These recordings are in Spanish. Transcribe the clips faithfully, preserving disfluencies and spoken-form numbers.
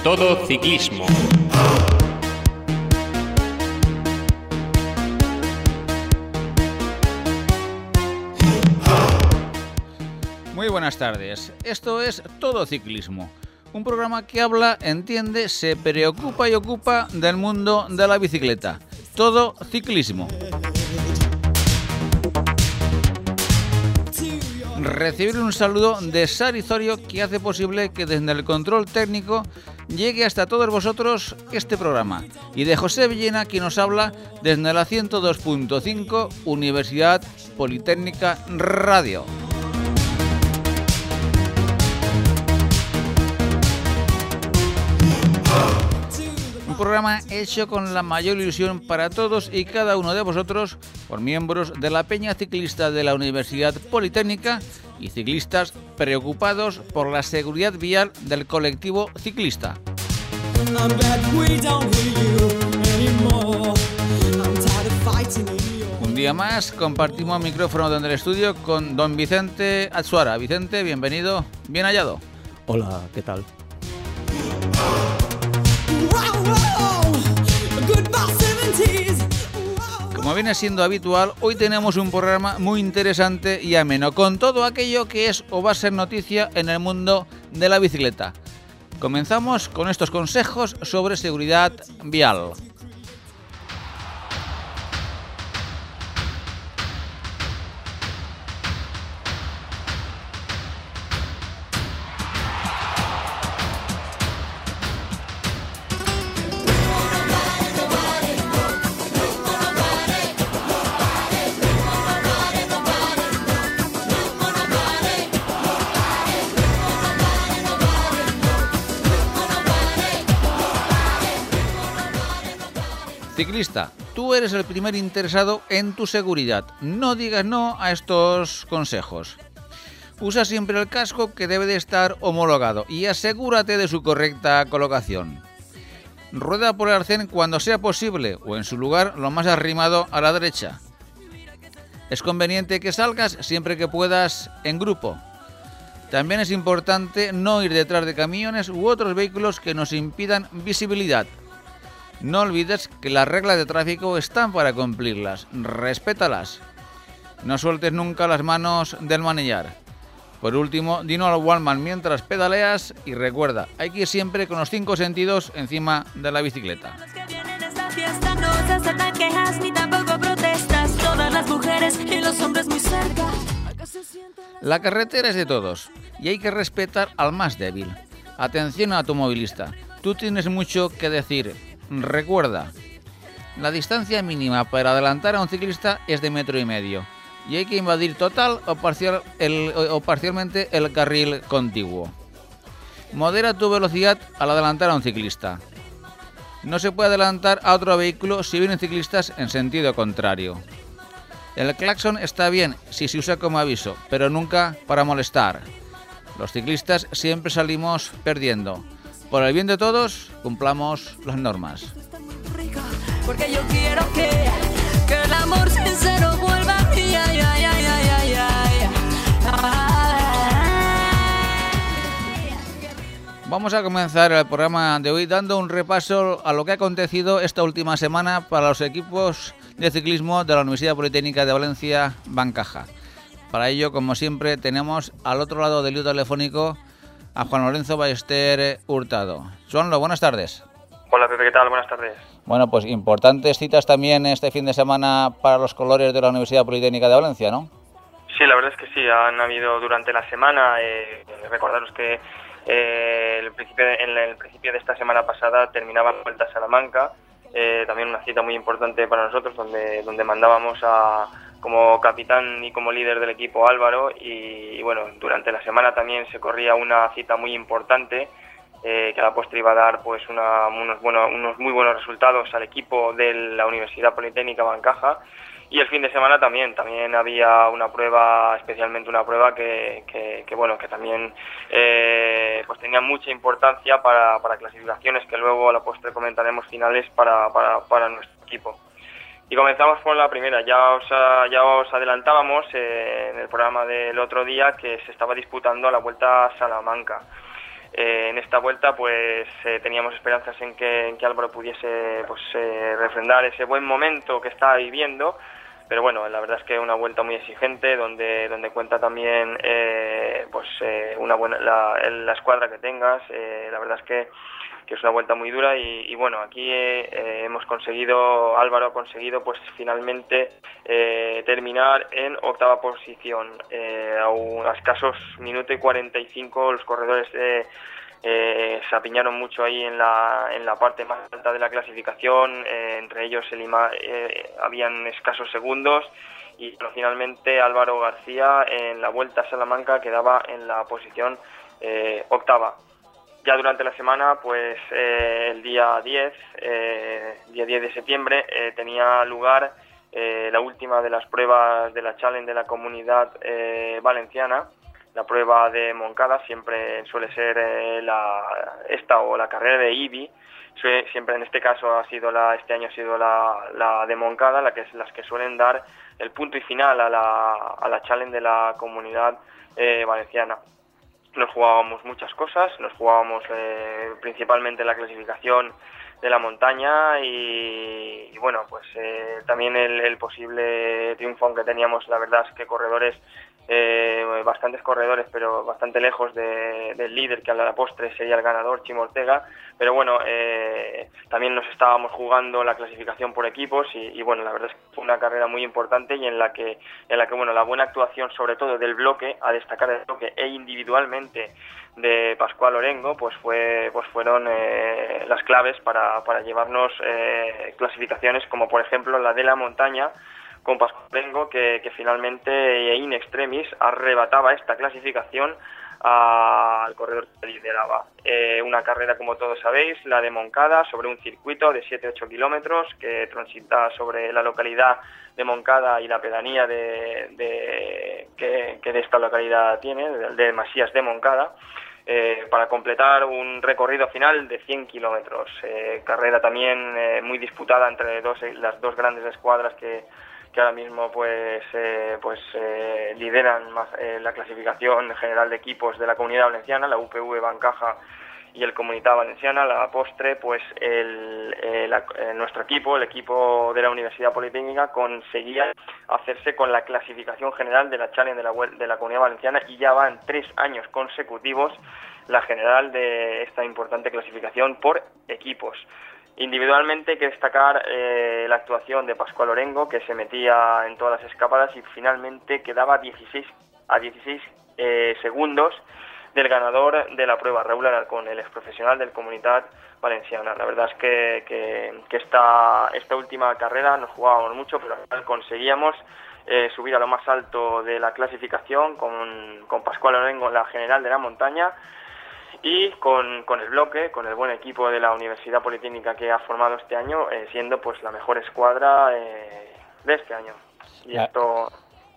Todo Ciclismo. Muy buenas tardes. Esto es Todo Ciclismo, un programa que habla, entiende, se preocupa y ocupa del mundo de la bicicleta. Todo Ciclismo. Recibir un saludo de Sari Zorio, que hace posible que desde el control técnico llegue hasta todos vosotros este programa, y de José Villena, quien nos habla desde la ciento dos punto cinco Universidad Politécnica Radio. Un programa hecho con la mayor ilusión para todos y cada uno de vosotros, por miembros de la Peña Ciclista de la Universidad Politécnica y ciclistas preocupados por la seguridad vial del colectivo ciclista. Un día más compartimos micrófono desde el estudio con don Vicente Atsuara. Vicente, bienvenido, bien hallado. Hola, ¿qué tal? Como viene siendo habitual, hoy tenemos un programa muy interesante y ameno, con todo aquello que es o va a ser noticia en el mundo de la bicicleta. Comenzamos con estos consejos sobre seguridad vial. Ciclista, tú eres el primer interesado en tu seguridad. No digas no a estos consejos. Usa siempre el casco, que debe de estar homologado, y asegúrate de su correcta colocación. Rueda por el arcén cuando sea posible o en su lugar lo más arrimado a la derecha. Es conveniente que salgas siempre que puedas en grupo. También es importante no ir detrás de camiones u otros vehículos que nos impidan visibilidad. No olvides que las reglas de tráfico están para cumplirlas. Respétalas. No sueltes nunca las manos del manillar. Por último, dino al Walkman mientras pedaleas y recuerda, hay que ir siempre con los cinco sentidos encima de la bicicleta. La carretera es de todos y hay que respetar al más débil. Atención automovilista, tú tienes mucho que decir. Recuerda, la distancia mínima para adelantar a un ciclista es de metro y medio y hay que invadir total o, parcial el, o parcialmente el carril contiguo. Modera tu velocidad al adelantar a un ciclista. No se puede adelantar a otro vehículo si vienen ciclistas en sentido contrario. El claxon está bien si se usa como aviso, pero nunca para molestar. Los ciclistas siempre salimos perdiendo. Por el bien de todos, cumplamos las normas. Porque yo quiero que, que el amor sincero vuelva. Ay, ay, ay, ay, ay, ay. Vamos a comenzar el programa de hoy dando un repaso a lo que ha acontecido esta última semana para los equipos de ciclismo de la Universidad Politécnica de Valencia, Bancaja. Para ello, como siempre, tenemos al otro lado del hilo telefónico a Juan Lorenzo Ballester Hurtado. Juanlo, buenas tardes. Hola Pepe, ¿qué tal? Buenas tardes. Bueno, pues importantes citas también este fin de semana para los colores de la Universidad Politécnica de Valencia, ¿no? Sí, la verdad es que sí, han habido durante la semana, eh, recordaros que eh, el principio de, en el principio de esta semana pasada terminaba la Vuelta a Salamanca, eh, también una cita muy importante para nosotros, donde, donde mandábamos a... como capitán y como líder del equipo Álvaro, y, y bueno, durante la semana también se corría una cita muy importante eh, que a la postre iba a dar pues una, unos, bueno, unos muy buenos resultados al equipo de la Universidad Politécnica Bancaja, y el fin de semana también, también había una prueba, especialmente una prueba que, que, que bueno, que también eh, pues tenía mucha importancia para, para clasificaciones que luego a la postre comentaremos finales para, para, para nuestro equipo. Y comenzamos con la primera. Ya os, ya os adelantábamos eh, en el programa del otro día que se estaba disputando la Vuelta a Salamanca. Eh, en esta vuelta pues eh, teníamos esperanzas en que, en que Álvaro pudiese pues eh, refrendar ese buen momento que está viviendo, pero bueno, la verdad es que una vuelta muy exigente donde donde cuenta también eh, pues eh, una buena la, la escuadra que tengas. Eh, la verdad es que, que es una vuelta muy dura y, y bueno, aquí eh, eh, hemos conseguido, Álvaro ha conseguido pues finalmente eh, terminar en octava posición, eh, a, un, a escasos minuto y cuarenta y cinco. Los corredores eh, eh, se apiñaron mucho ahí en la en la parte más alta de la clasificación, eh, entre ellos el Ima, eh, habían escasos segundos y bueno, finalmente Álvaro García en la Vuelta a Salamanca quedaba en la posición eh, octava. Ya durante la semana, pues eh, el día diez, eh, día diez de septiembre, eh, tenía lugar eh, la última de las pruebas de la Challenge de la Comunidad eh, Valenciana, la prueba de Moncada. Siempre suele ser eh, la esta o la carrera de I B I, Sue, siempre en este caso ha sido la este año ha sido la, la de Moncada, la que es las que suelen dar el punto y final a la a la Challenge de la Comunidad eh, Valenciana. Nos jugábamos muchas cosas, nos jugábamos eh, principalmente la clasificación de la montaña y, y bueno, pues eh, también el, el posible triunfo, aunque teníamos, la verdad es que corredores, eh, bastantes corredores, pero bastante lejos de, del líder, que a la postre sería el ganador, Chimo Ortega, pero bueno, eh, también nos estábamos jugando la clasificación por equipos y, y bueno, la verdad es que fue una carrera muy importante y en la que, en la que bueno, la buena actuación sobre todo del bloque, a destacar del bloque e individualmente de Pascual Orengo, pues fue pues fueron eh, las claves para, para llevarnos eh, clasificaciones como por ejemplo la de la montaña con Pascual Orengo, que, que finalmente in extremis arrebataba esta clasificación a, al corredor que lideraba. Eh, una carrera, como todos sabéis, la de Moncada, sobre un circuito de siete a ocho kilómetros que transita sobre la localidad de Moncada y la pedanía de, de, que, que de esta localidad tiene, de, de Masías de Moncada. Eh, para completar un recorrido final de cien kilómetros. Eh, carrera también eh, muy disputada entre dos, las dos grandes escuadras que, que ahora mismo pues, eh, pues eh, lideran más, eh, la clasificación general de equipos de la Comunidad Valenciana, la U P V Bancaja y el Comunitat Valenciana. La postre, pues el, eh, la, eh, nuestro equipo, el equipo de la Universidad Politécnica, conseguía hacerse con la clasificación general de la Challenge de la, de la Comunidad Valenciana y ya van tres años consecutivos la general de esta importante clasificación por equipos. Individualmente hay que destacar eh, la actuación de Pascual Orengo, que se metía en todas las escapadas y finalmente quedaba dieciséis a dieciséis eh, segundos del ganador de la prueba, Raúl Alarcón, el exprofesional del Comunitat Valenciana. La verdad es que, que, que esta, esta última carrera nos jugábamos mucho, pero al final conseguíamos eh, subir a lo más alto de la clasificación con, con Pascual Orengo, la general de la montaña, y con, con el bloque, con el buen equipo de la Universidad Politécnica que ha formado este año, eh, siendo pues la mejor escuadra eh, de este año. Y ya. esto...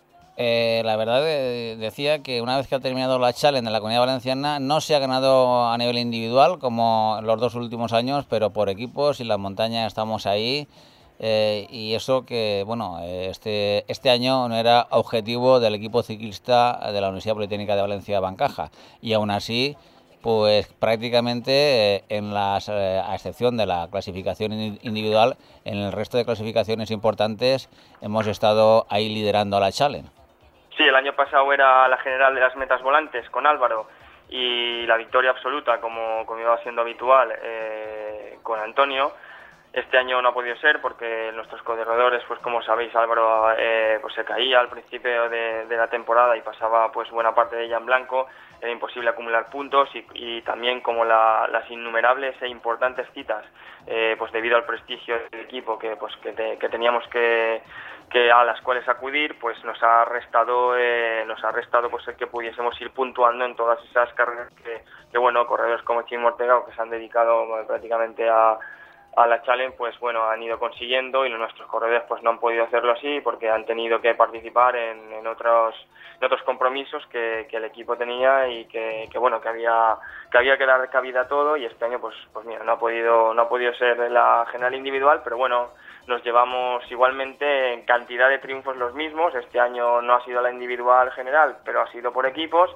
Eh, la verdad eh, decía que una vez que ha terminado la Challenge de la Comunidad Valenciana no se ha ganado a nivel individual como en los dos últimos años, pero por equipos y la montaña estamos ahí eh, y eso que bueno este este año no era objetivo del equipo ciclista de la Universidad Politécnica de Valencia Bancaja y aún así pues prácticamente eh, en las eh, a excepción de la clasificación individual, en el resto de clasificaciones importantes hemos estado ahí liderando a la Challenge. Sí, el año pasado era la general de las metas volantes con Álvaro y la victoria absoluta, como, como iba siendo habitual, eh, con Antonio. Este año no ha podido ser porque nuestros corredores, pues como sabéis, Álvaro eh, pues se caía al principio de, de la temporada y pasaba pues buena parte de ella en blanco. Era imposible acumular puntos y, y también como la, las innumerables e importantes citas, eh, pues debido al prestigio del equipo que pues que, te, que teníamos que, que a las cuales acudir, pues nos ha restado eh, nos ha restado pues el que pudiésemos ir puntuando en todas esas carreras que, que bueno, corredores como Chimo Ortega, que se han dedicado bueno, prácticamente a a la Challenge, pues bueno, han ido consiguiendo y nuestros corredores pues no han podido hacerlo así porque han tenido que participar en, en otros en otros compromisos que, que el equipo tenía y que, que bueno que había que había que dar cabida a todo y este año pues pues mira no ha podido no ha podido ser la general individual, pero bueno, nos llevamos igualmente en cantidad de triunfos los mismos. Este año no ha sido la individual general, pero ha sido por equipos.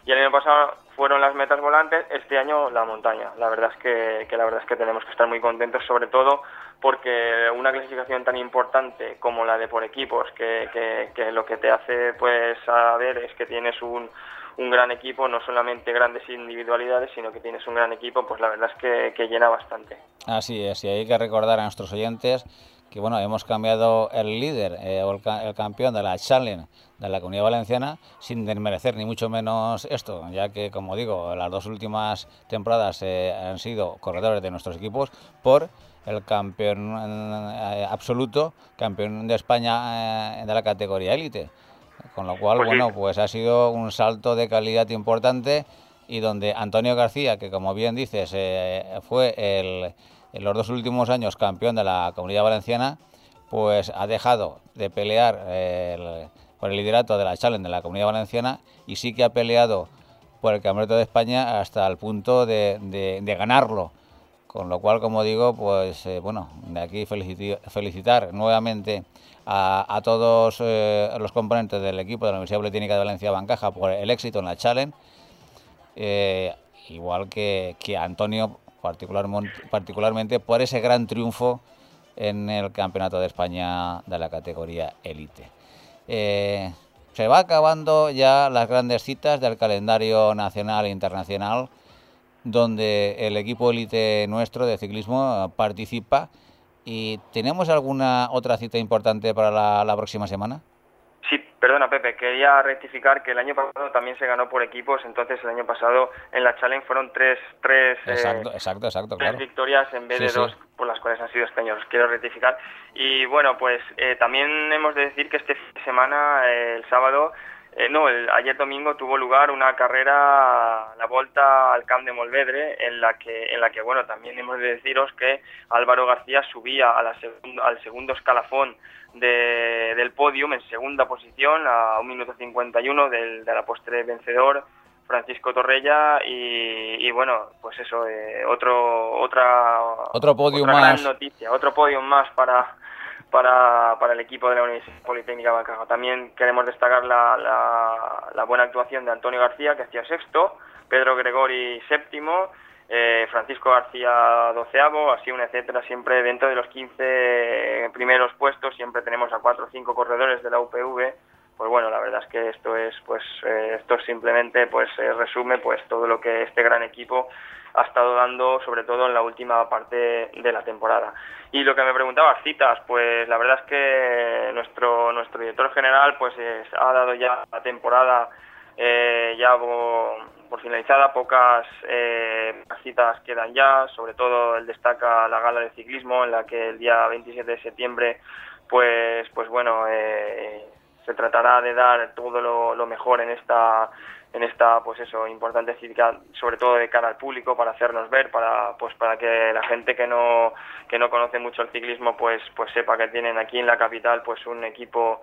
Y el año pasado fueron las metas volantes, este año la montaña. La verdad es que, que la verdad es que tenemos que estar muy contentos, sobre todo porque una clasificación tan importante como la de por equipos, que, que, que lo que te hace pues saber es que tienes un, un gran equipo, no solamente grandes individualidades, sino que tienes un gran equipo, pues la verdad es que, que llena bastante. Así es, y hay que recordar a nuestros oyentes que bueno, hemos cambiado el líder eh, o el, el campeón de la Challenge de la Comunidad Valenciana, sin desmerecer ni mucho menos esto, ya que, como digo, las dos últimas temporadas eh, han sido corredores de nuestros equipos, por el campeón eh, absoluto, campeón de España eh, de la categoría élite. Con lo cual, pues bueno, sí, pues ha sido un salto de calidad importante, y donde Antonio García, que como bien dices, eh, fue el, en los dos últimos años campeón de la Comunidad Valenciana, pues ha dejado de pelear eh, el, por el liderato de la Challenge de la Comunidad Valenciana, y sí que ha peleado por el Campeonato de España hasta el punto de, de, de ganarlo. Con lo cual, como digo, pues eh, bueno, de aquí felicitar nuevamente a, a todos eh, los componentes del equipo de la Universidad Politécnica de Valencia Bancaja por el éxito en la Challenge, eh, igual que, que a Antonio particularmente, particularmente por ese gran triunfo en el Campeonato de España de la categoría élite. Eh, se va acabando ya las grandes citas del calendario nacional e internacional, donde el equipo élite nuestro de ciclismo participa. ¿Y tenemos alguna otra cita importante para la, la próxima semana? Sí, perdona Pepe, quería rectificar que el año pasado también se ganó por equipos, entonces el año pasado en la Challenge fueron tres, tres, exacto, eh, exacto, exacto, tres claro. victorias en vez sí, de sí. dos, por las cuales han sido este año, los quiero rectificar. Y bueno, pues eh, también hemos de decir que este fin de semana, eh, el sábado, Eh, no, el, ayer domingo tuvo lugar una carrera, la Volta al Camp de Molvedre, en la que, en la que bueno, también hemos de deciros que Álvaro García subía a la segun, al segundo escalafón de, del podium, en segunda posición, a un minuto cincuenta y uno del, de la postre vencedor, Francisco Torrella, y, y bueno, pues eso, eh, otro, otra, otro podium otra más. gran noticia, otro podium más para... Para, para el equipo de la Universidad Politécnica Bancaja. También queremos destacar la, la, la buena actuación de Antonio García, que hacía sexto, Pedro Gregori séptimo, eh, Francisco García doceavo, así un etcétera, siempre dentro de los quince primeros puestos, siempre tenemos a cuatro o cinco corredores de la U P V. Pues bueno, la verdad es que esto es, pues, eh, esto simplemente, pues, eh, resume, pues, todo lo que este gran equipo ha estado dando, sobre todo en la última parte de la temporada. Y lo que me preguntabas, citas, pues la verdad es que nuestro nuestro director general pues es, ha dado ya la temporada eh, ya por, por finalizada, pocas eh, citas quedan ya, sobre todo él destaca la gala de ciclismo, en la que el día veintisiete de septiembre pues pues bueno eh, se tratará de dar todo lo, lo mejor en esta en esta pues eso importante cita, sobre todo de cara al público, para hacernos ver, para pues para que la gente que no que no conoce mucho el ciclismo pues pues sepa que tienen aquí en la capital pues un equipo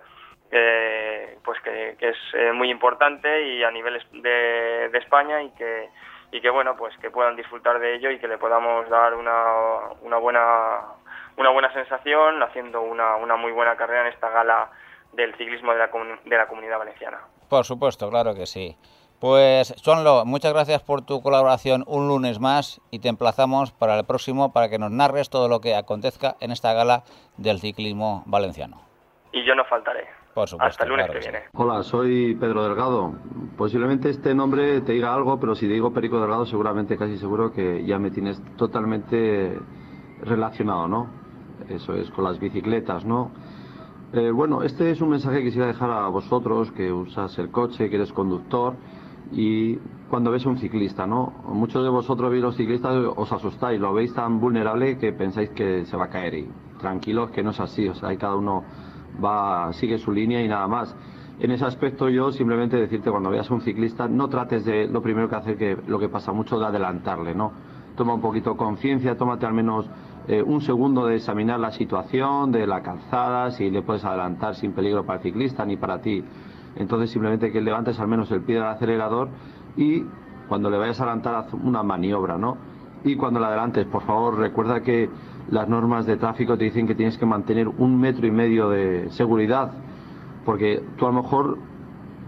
eh, pues que, que es eh, muy importante y a nivel de, de España, y que y que bueno pues que puedan disfrutar de ello y que le podamos dar una una buena una buena sensación haciendo una una muy buena carrera en esta gala del ciclismo de la de la Comunidad Valenciana. Por supuesto, claro que sí. Pues, Joanlo, muchas gracias por tu colaboración un lunes más, y te emplazamos para el próximo para que nos narres todo lo que acontezca en esta gala del ciclismo valenciano. Y yo no faltaré. Por supuesto. Hasta el lunes claro que, que viene. Sí. Hola, soy Pedro Delgado. Posiblemente este nombre te diga algo, pero si te digo Perico Delgado, seguramente, casi seguro que ya me tienes totalmente relacionado, ¿no? Eso es, con las bicicletas, ¿no? Eh, bueno, este es un mensaje que quisiera dejar a vosotros, que usas el coche, que eres conductor, y cuando ves a un ciclista, ¿no? Muchos de vosotros veis los ciclistas, os asustáis, lo veis tan vulnerable que pensáis que se va a caer, y tranquilos, que no es así, o sea, cada uno va, sigue su línea y nada más. En ese aspecto yo simplemente decirte, cuando veas a un ciclista, no trates de, lo primero que hace, que lo que pasa mucho, de adelantarle, ¿no? Toma un poquito conciencia, tómate al menos eh, un segundo de examinar la situación de la calzada, si le puedes adelantar sin peligro para el ciclista ni para ti. Entonces simplemente que levantes al menos el pie del acelerador, y cuando le vayas a adelantar haz una maniobra, ¿no? Y cuando le adelantes, por favor, recuerda que las normas de tráfico te dicen que tienes que mantener un metro y medio de seguridad, porque tú a lo mejor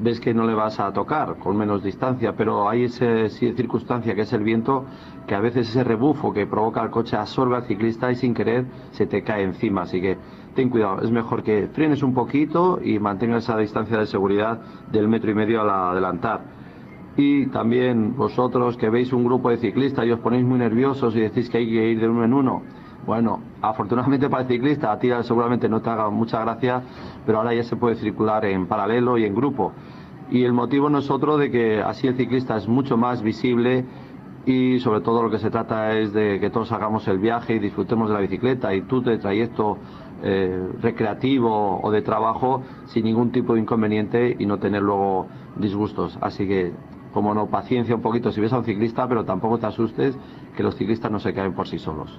ves que no le vas a tocar con menos distancia, pero hay esa circunstancia que es el viento, que a veces ese rebufo que provoca el coche absorbe al ciclista y sin querer se te cae encima, así que ten cuidado, es mejor que frenes un poquito y mantengas esa distancia de seguridad del metro y medio al adelantar. Y también vosotros que veis un grupo de ciclistas y os ponéis muy nerviosos y decís que hay que ir de uno en uno, bueno, afortunadamente para el ciclista, a ti seguramente no te haga mucha gracia, pero ahora ya se puede circular en paralelo y en grupo. Y el motivo no es otro de que así el ciclista es mucho más visible y sobre todo lo que se trata es de que todos hagamos el viaje y disfrutemos de la bicicleta y tú de trayecto eh, recreativo o de trabajo sin ningún tipo de inconveniente y no tener luego disgustos. Así que, como no, paciencia un poquito si ves a un ciclista, pero tampoco te asustes, que los ciclistas no se caen por sí solos.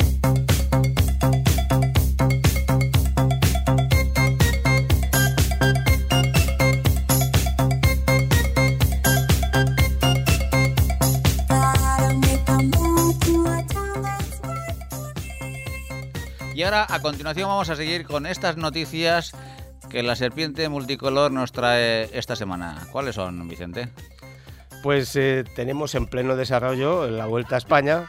Y ahora, a continuación, vamos a seguir con estas noticias que la serpiente multicolor nos trae esta semana. ¿Cuáles son, Vicente? Pues eh, tenemos en pleno desarrollo la Vuelta a España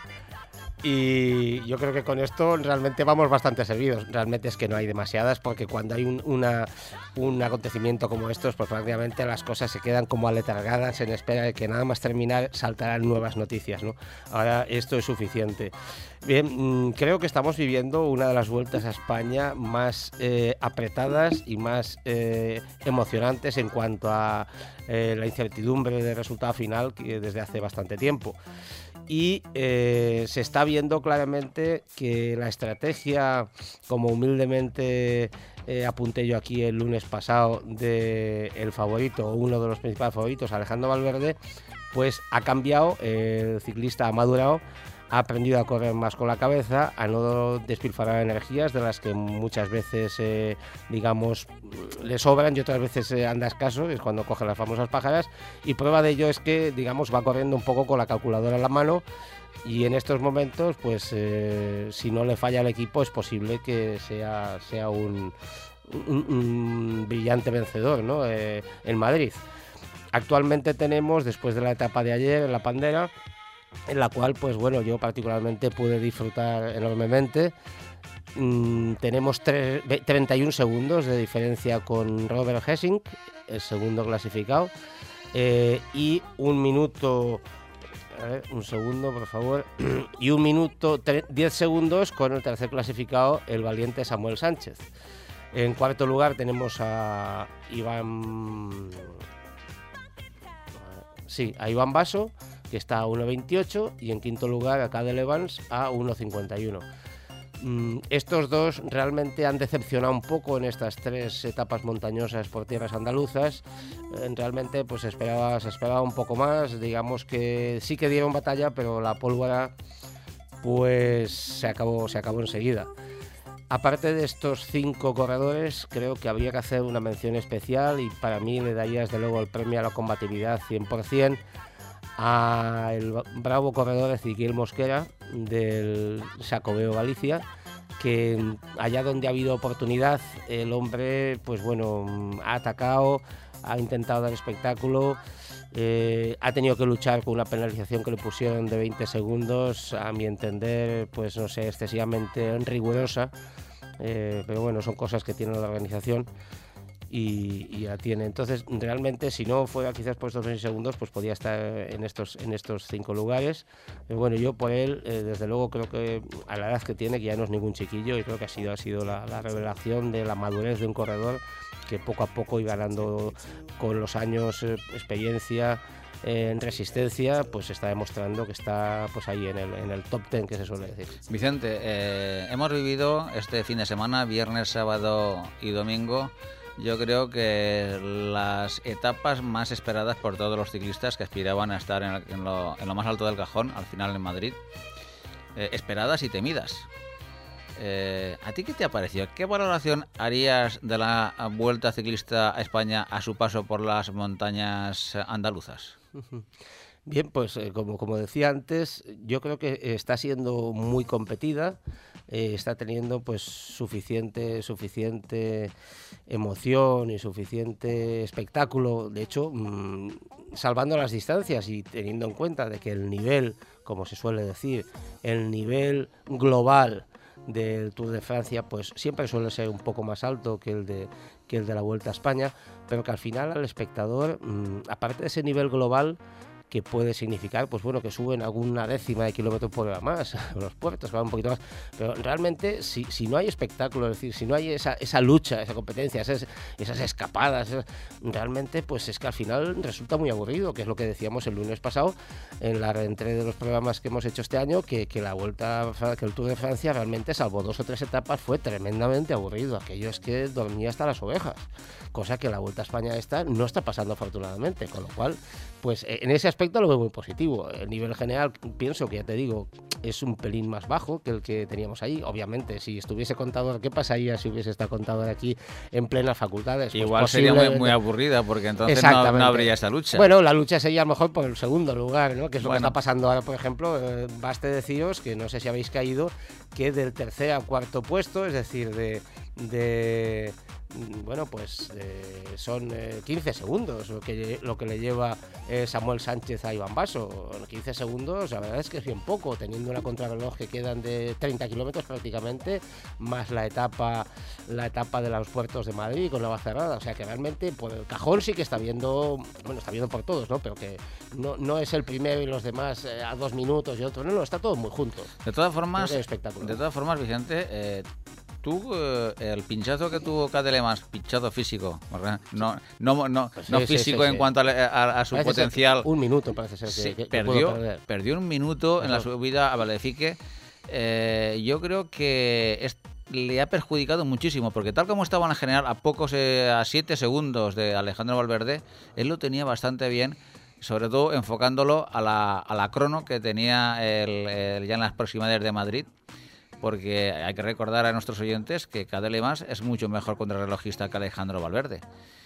y yo creo que con esto realmente vamos bastante servidos. Realmente es que no hay demasiadas, porque cuando hay un, una, un acontecimiento como estos, pues prácticamente las cosas se quedan como aletargadas en espera de que nada más terminar saltarán nuevas noticias, ¿no? Ahora esto es suficiente. Bien, creo que estamos viviendo una de las vueltas a España más eh, apretadas y más eh, emocionantes en cuanto a eh, la incertidumbre del resultado final, que desde hace bastante tiempo. Y eh, se está viendo claramente que la estrategia, como humildemente eh, apunté yo aquí el lunes pasado, de el favorito, uno de los principales favoritos, Alejandro Valverde, pues ha cambiado. El ciclista ha madurado, ha aprendido a correr más con la cabeza, a no despilfarrar energías de las que muchas veces, eh, digamos, le sobran y otras veces eh, anda escaso, es cuando coge las famosas pájaras, y prueba de ello es que, digamos, va corriendo un poco con la calculadora en la mano, y en estos momentos, pues, eh, si no le falla al equipo, es posible que sea, sea un, un, un brillante vencedor, ¿no? Eh, en Madrid. Actualmente tenemos, después de la etapa de ayer en la Pandera, en la cual, pues bueno, yo particularmente pude disfrutar enormemente. Mm, tenemos tres, treinta y un segundos de diferencia con Robert Gesink, el segundo clasificado, eh, y un minuto, a ver, un segundo por favor, y un minuto, diez segundos con el tercer clasificado, el valiente Samuel Sánchez. En cuarto lugar tenemos a Iván, sí, a Iván Basso, que está a uno veintiocho, y en quinto lugar a Cadel Evans a uno cincuenta y uno. Mm, estos dos realmente han decepcionado un poco en estas tres etapas montañosas por tierras andaluzas. Eh, realmente pues se esperaba, se esperaba un poco más, digamos que sí que dieron batalla, pero la pólvora pues se acabó, se acabó enseguida. Aparte de estos cinco corredores, creo que habría que hacer una mención especial, y para mí le daría desde luego el premio a la combatividad cien por ciento a el bravo corredor Ezequiel Mosquera del Xacobeo Galicia, que allá donde ha habido oportunidad el hombre pues bueno ha atacado, ha intentado dar espectáculo, eh, ha tenido que luchar con una penalización que le pusieron de veinte segundos, a mi entender pues no sé, excesivamente rigurosa, eh, pero bueno, son cosas que tiene la organización y, y la tiene. Entonces realmente, si no fuera quizás por estos veinte segundos, pues podía estar en estos en estos cinco lugares. Pero bueno, yo por él, eh, desde luego creo que a la edad que tiene, que ya no es ningún chiquillo, y creo que ha sido, ha sido la, la revelación de la madurez de un corredor que poco a poco y ganando con los años eh, experiencia eh, en resistencia, pues está demostrando que está pues ahí en el, en el top ten, que se suele decir. Vicente, eh, hemos vivido este fin de semana, viernes, sábado y domingo, yo creo que las etapas más esperadas por todos los ciclistas que aspiraban a estar en, el, en, lo, en lo más alto del cajón, al final en Madrid, eh, esperadas y temidas. Eh, ¿A ti qué te ha parecido? ¿Qué valoración harías de la Vuelta Ciclista a España a su paso por las montañas andaluzas? Bien, pues eh, como, como decía antes, yo creo que está siendo muy competida, eh, está teniendo pues suficiente, suficiente emoción y suficiente espectáculo. De hecho, mmm, salvando las distancias y teniendo en cuenta de que el nivel, como se suele decir, el nivel global del Tour de Francia, pues siempre suele ser un poco más alto que el de, que el de la Vuelta a España, pero que al final al espectador, mmm, aparte de ese nivel global, que puede significar, pues bueno, que suben alguna décima de kilómetros por hora más, los puertos van un poquito más, pero realmente si, si no hay espectáculo, es decir, si no hay esa, esa lucha, esa competencia, esas, esas escapadas, esas, realmente pues es que al final resulta muy aburrido, que es lo que decíamos el lunes pasado en la reentrée de los programas que hemos hecho este año, que, que la Vuelta, que el Tour de Francia realmente, salvo dos o tres etapas, fue tremendamente aburrido. Aquello es que dormía hasta las ovejas, cosa que la Vuelta a España esta no está pasando afortunadamente, con lo cual, pues en ese aspecto lo veo muy positivo. El nivel general, pienso que ya te digo, es un pelín más bajo que el que teníamos ahí. Obviamente, si estuviese Contador, ¿qué pasaría si hubiese estado Contador aquí en plenas facultades? Pues igual sería muy, muy aburrida, porque entonces no, no habría esa lucha. Bueno, la lucha sería a lo mejor por el segundo lugar, ¿no? Que es lo bueno. que está pasando ahora, por ejemplo. Eh, baste deciros que no sé si habéis caído, que del tercer a cuarto puesto, es decir, de... de bueno, pues eh, son eh, quince segundos lo que, lo que le lleva eh, Samuel Sánchez a Iván Basso. quince segundos, la verdad es que es bien poco, teniendo una contrarreloj que quedan de treinta kilómetros prácticamente, más la etapa la etapa de los puertos de Madrid con Navacerrada. O sea que realmente por el cajón sí que está viendo, bueno, está viendo por todos, ¿no? Pero que no, no es el primero y los demás eh, a dos minutos y otro, no, no, está todo muy junto. De todas formas, de todas formas, Vicente, eh, tú, eh, el pinchazo que tuvo Cadelemans, pinchazo físico, ¿verdad? No, no, no, pues sí, no físico sí, sí, en sí. cuanto a, a, a su parece potencial. Un minuto parece ser que, sí, que, que perdió, perdió un minuto en la subida a Valefique. Eh, yo creo que es, le ha perjudicado muchísimo, porque tal como estaba en general a pocos, eh, a siete segundos de Alejandro Valverde, él lo tenía bastante bien, sobre todo enfocándolo a la, a la crono que tenía el, el, ya en las proximidades de Madrid. Porque hay que recordar a nuestros oyentes que Cadelemans es mucho mejor contrarrelojista que Alejandro Valverde.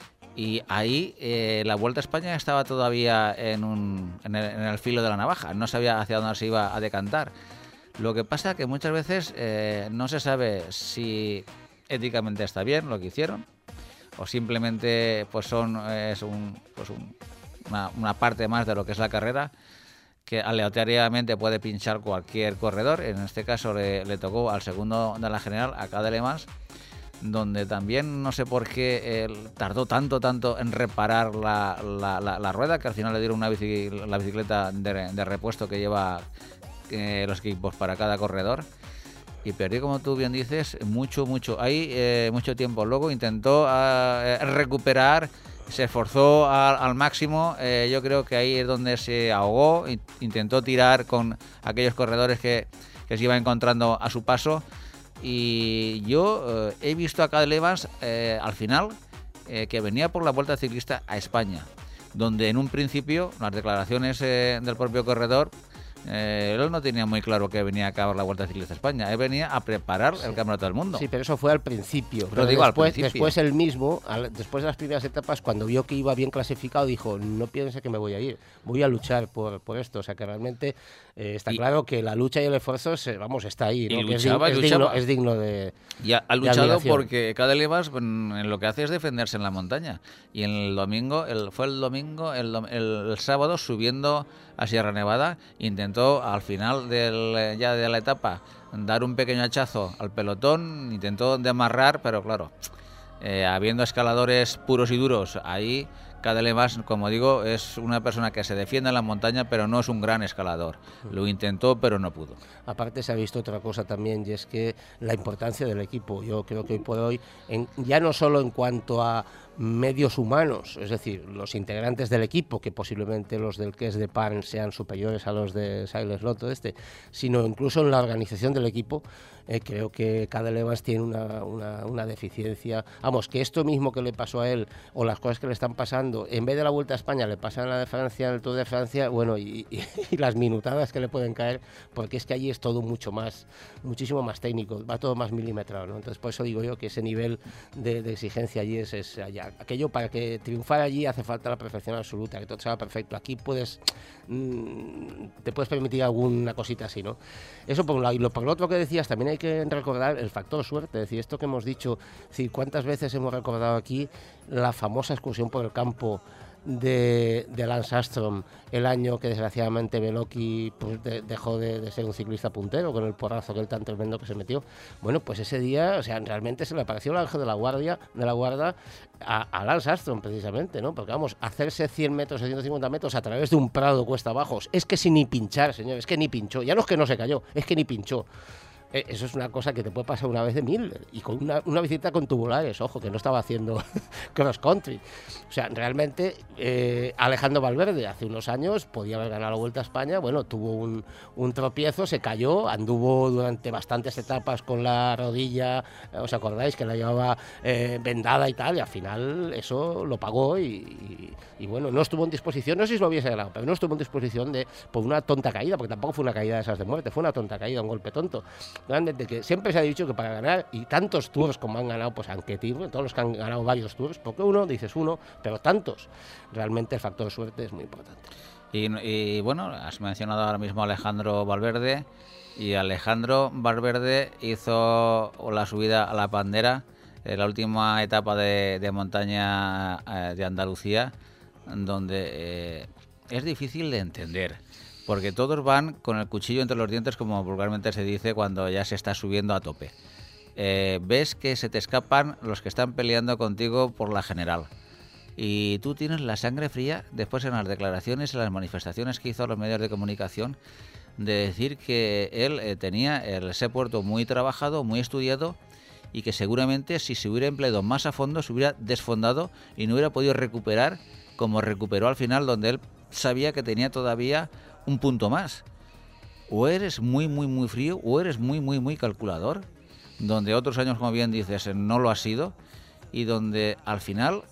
Y ahí eh, la Vuelta a España estaba todavía en, un, en, el, en el filo de la navaja, no sabía hacia dónde se iba a decantar. Lo que pasa es que muchas veces eh, no se sabe si éticamente está bien lo que hicieron, o simplemente pues son es un, pues un, una, una parte más de lo que es la carrera, que aleatoriamente puede pinchar cualquier corredor. En este caso le, le tocó al segundo de la general, a Cadelemans, donde también no sé por qué él tardó tanto, tanto en reparar la, la, la, la rueda, que al final le dieron una bici, la bicicleta de, de repuesto que lleva eh, los equipos para cada corredor, y perdió, como tú bien dices, mucho, mucho, ahí eh, mucho tiempo. Luego intentó eh, recuperar, se esforzó al, al máximo, eh, yo creo que ahí es donde se ahogó, intentó tirar con aquellos corredores que, que se iba encontrando a su paso, y yo eh, he visto a Cadelemans eh, al final eh, que venía por la Vuelta Ciclista a España, donde en un principio las declaraciones eh, del propio corredor, Eh, él no tenía muy claro que venía a acabar la Vuelta Ciclista a España, él venía a preparar sí. el Campeonato del Mundo. Sí, pero eso fue al principio. Pero digo, después, al principio. después él mismo, al, después de las primeras etapas, cuando vio que iba bien clasificado, dijo, no piense que me voy a ir, voy a luchar por, por esto. O sea que realmente eh, está y, claro que la lucha y el esfuerzo, se, vamos, está ahí, ¿no? Y que luchaba, es, y digno, luchaba. es digno de Y ha, ha luchado porque Cadelemans en lo que hace es defenderse en la montaña. Y en el domingo, el, fue el domingo, el, el, el sábado, subiendo a Sierra Nevada, intentó al final del, ya de la etapa dar un pequeño hachazo al pelotón, intentó demarrar, pero claro, eh, habiendo escaladores puros y duros ahí, Cadelemans, como digo, es una persona que se defiende en la montaña, pero no es un gran escalador. Lo intentó, pero no pudo. Aparte se ha visto otra cosa también, y es que la importancia del equipo. Yo creo que hoy por hoy, en, ya no solo en cuanto a medios humanos, es decir, los integrantes del equipo, que posiblemente los del Caisse d'Epargne sean superiores a los de Silence Lotto este, sino incluso en la organización del equipo, eh, creo que Cadelemans tiene una, una, una deficiencia. Vamos, que esto mismo que le pasó a él, o las cosas que le están pasando, en vez de la Vuelta a España, le pasan a la de Francia, en el Tour de Francia, bueno, y, y, y las minutadas que le pueden caer, porque es que allí es todo mucho más, muchísimo más técnico, va todo más milimetrado, ¿no? Entonces, por eso digo yo que ese nivel de, de exigencia allí es, es allá. aquello para que triunfar allí hace falta la perfección absoluta, que todo sea perfecto. Aquí puedes, mmm, te puedes permitir alguna cosita así, ¿no? Eso por un lado. Y lo, por lo otro que decías, también hay que recordar el factor suerte, es decir, esto que hemos dicho, es decir, cuántas veces hemos recordado aquí la famosa excursión por el campo de, de Lance Armstrong, el año que desgraciadamente Beloki pues, de, dejó de, de ser un ciclista puntero con el porrazo que él tan tremendo que se metió. Bueno, pues ese día, o sea, realmente se le apareció el ángel de la guardia, de la guarda a, a Lance Armstrong precisamente, ¿no? Porque vamos, hacerse cien metros o ciento cincuenta metros a través de un prado cuesta abajo, es que sin ni pinchar, señor, es que ni pinchó, ya no es que no se cayó, es que ni pinchó. Eh, eso es una cosa que te puede pasar una vez de mil, y con una, una bicicleta con tubulares, ojo, que no estaba haciendo cross country. O sea, realmente eh, Alejandro Valverde hace unos años podía haber ganado la Vuelta a España, bueno, tuvo un, un tropiezo, se cayó, anduvo durante bastantes etapas con la rodilla, ¿os acordáis? Que la llevaba eh, vendada y tal, y al final eso lo pagó y, y, y bueno, no estuvo en disposición, no sé si lo hubiese ganado, pero no estuvo en disposición de por una tonta caída, porque tampoco fue una caída de esas de muerte, fue una tonta caída, un golpe tonto. Realmente que siempre se ha dicho que para ganar, y tantos tours como han ganado, pues Anquetil, todos los que han ganado varios tours, porque uno, dices uno, pero tantos, realmente el factor suerte es muy importante. Y, y bueno, has mencionado ahora mismo a Alejandro Valverde, y Alejandro Valverde hizo la subida a la Pandera, en la última etapa de, de montaña eh, de Andalucía, donde eh, es difícil de entender. Porque todos van con el cuchillo entre los dientes, como vulgarmente se dice cuando ya se está subiendo a tope. Eh, ves que se te escapan los que están peleando contigo por la general. Y tú tienes la sangre fría, después en las declaraciones, en las manifestaciones que hizo a los medios de comunicación, de decir que él eh, tenía el Sepuerto muy trabajado, muy estudiado, y que seguramente si se hubiera empleado más a fondo, se hubiera desfondado y no hubiera podido recuperar como recuperó al final, donde él sabía que tenía todavía un punto más. O eres muy muy muy frío, o eres muy muy muy calculador, donde otros años, como bien dices, no lo ha sido, y donde al final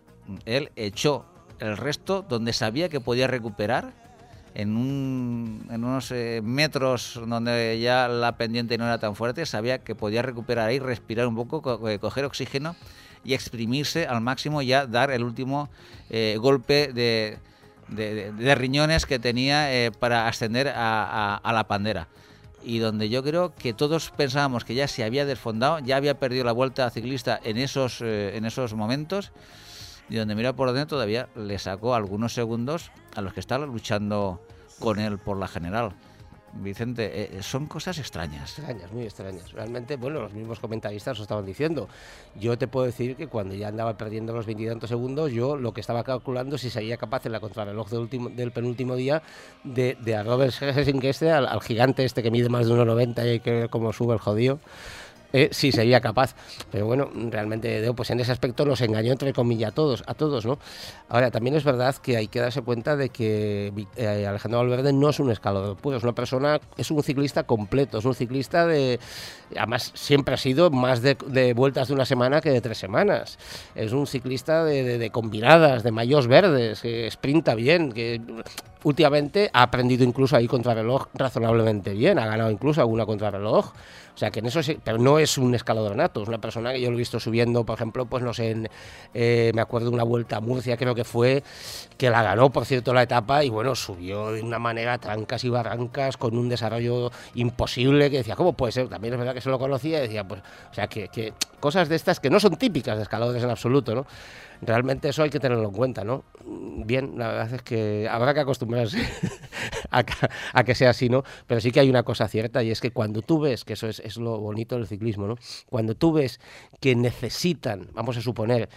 él echó el resto donde sabía que podía recuperar, en, un, en unos eh, metros donde ya la pendiente no era tan fuerte, sabía que podía recuperar ahí, respirar un poco, co coger oxígeno y exprimirse al máximo, ya dar el último eh, golpe de De, de, de riñones que tenía eh, para ascender a, a, a la Pandera, y donde yo creo que todos pensábamos que ya se había desfondado, ya había perdido la Vuelta Ciclista en esos, eh, en esos momentos, y donde mira por dentro todavía le sacó algunos segundos a los que estaban luchando con él por la general. Vicente, eh, son cosas extrañas. Extrañas, muy extrañas. Realmente, bueno, los mismos comentaristas lo estaban diciendo. Yo te puedo decir que cuando ya andaba perdiendo los veintitantos segundos, yo lo que estaba calculando si sería capaz en la contrarreloj del, último, del penúltimo día de, de a Robert Gesink este, al, al gigante este que mide más de uno noventa y hay que ver cómo sube el jodido. Eh, sí, sería capaz, pero bueno, realmente pues en ese aspecto nos engañó entre comillas a todos, a todos, ¿no? Ahora, también es verdad que hay que darse cuenta de que eh, Alejandro Valverde no es un escalador puro, es una persona, es un ciclista completo, es un ciclista de, además siempre ha sido más de, de vueltas de una semana que de tres semanas, es un ciclista de, de, de combinadas, de maillots verdes, que sprinta bien, que últimamente ha aprendido incluso ahí contrarreloj razonablemente bien, ha ganado incluso alguna contrarreloj. O sea, que en eso sí, pero no es un escalador nato, es una persona que yo lo he visto subiendo, por ejemplo, pues no sé, en, eh, me acuerdo de una Vuelta a Murcia, creo que fue, que la ganó, por cierto, la etapa, y bueno, subió de una manera trancas y barrancas, con un desarrollo imposible, que decía, ¿cómo puede ser? También es verdad que se lo conocía, y decía, pues, o sea, que, que cosas de estas que no son típicas de escaladores en absoluto, ¿no? Realmente eso hay que tenerlo en cuenta, ¿no? Bien, la verdad es que habrá que acostumbrarse a, a que sea así, ¿no? Pero sí que hay una cosa cierta, y es que cuando tú ves, que eso es, es lo bonito del ciclismo, ¿no? Cuando tú ves que necesitan, vamos a suponer,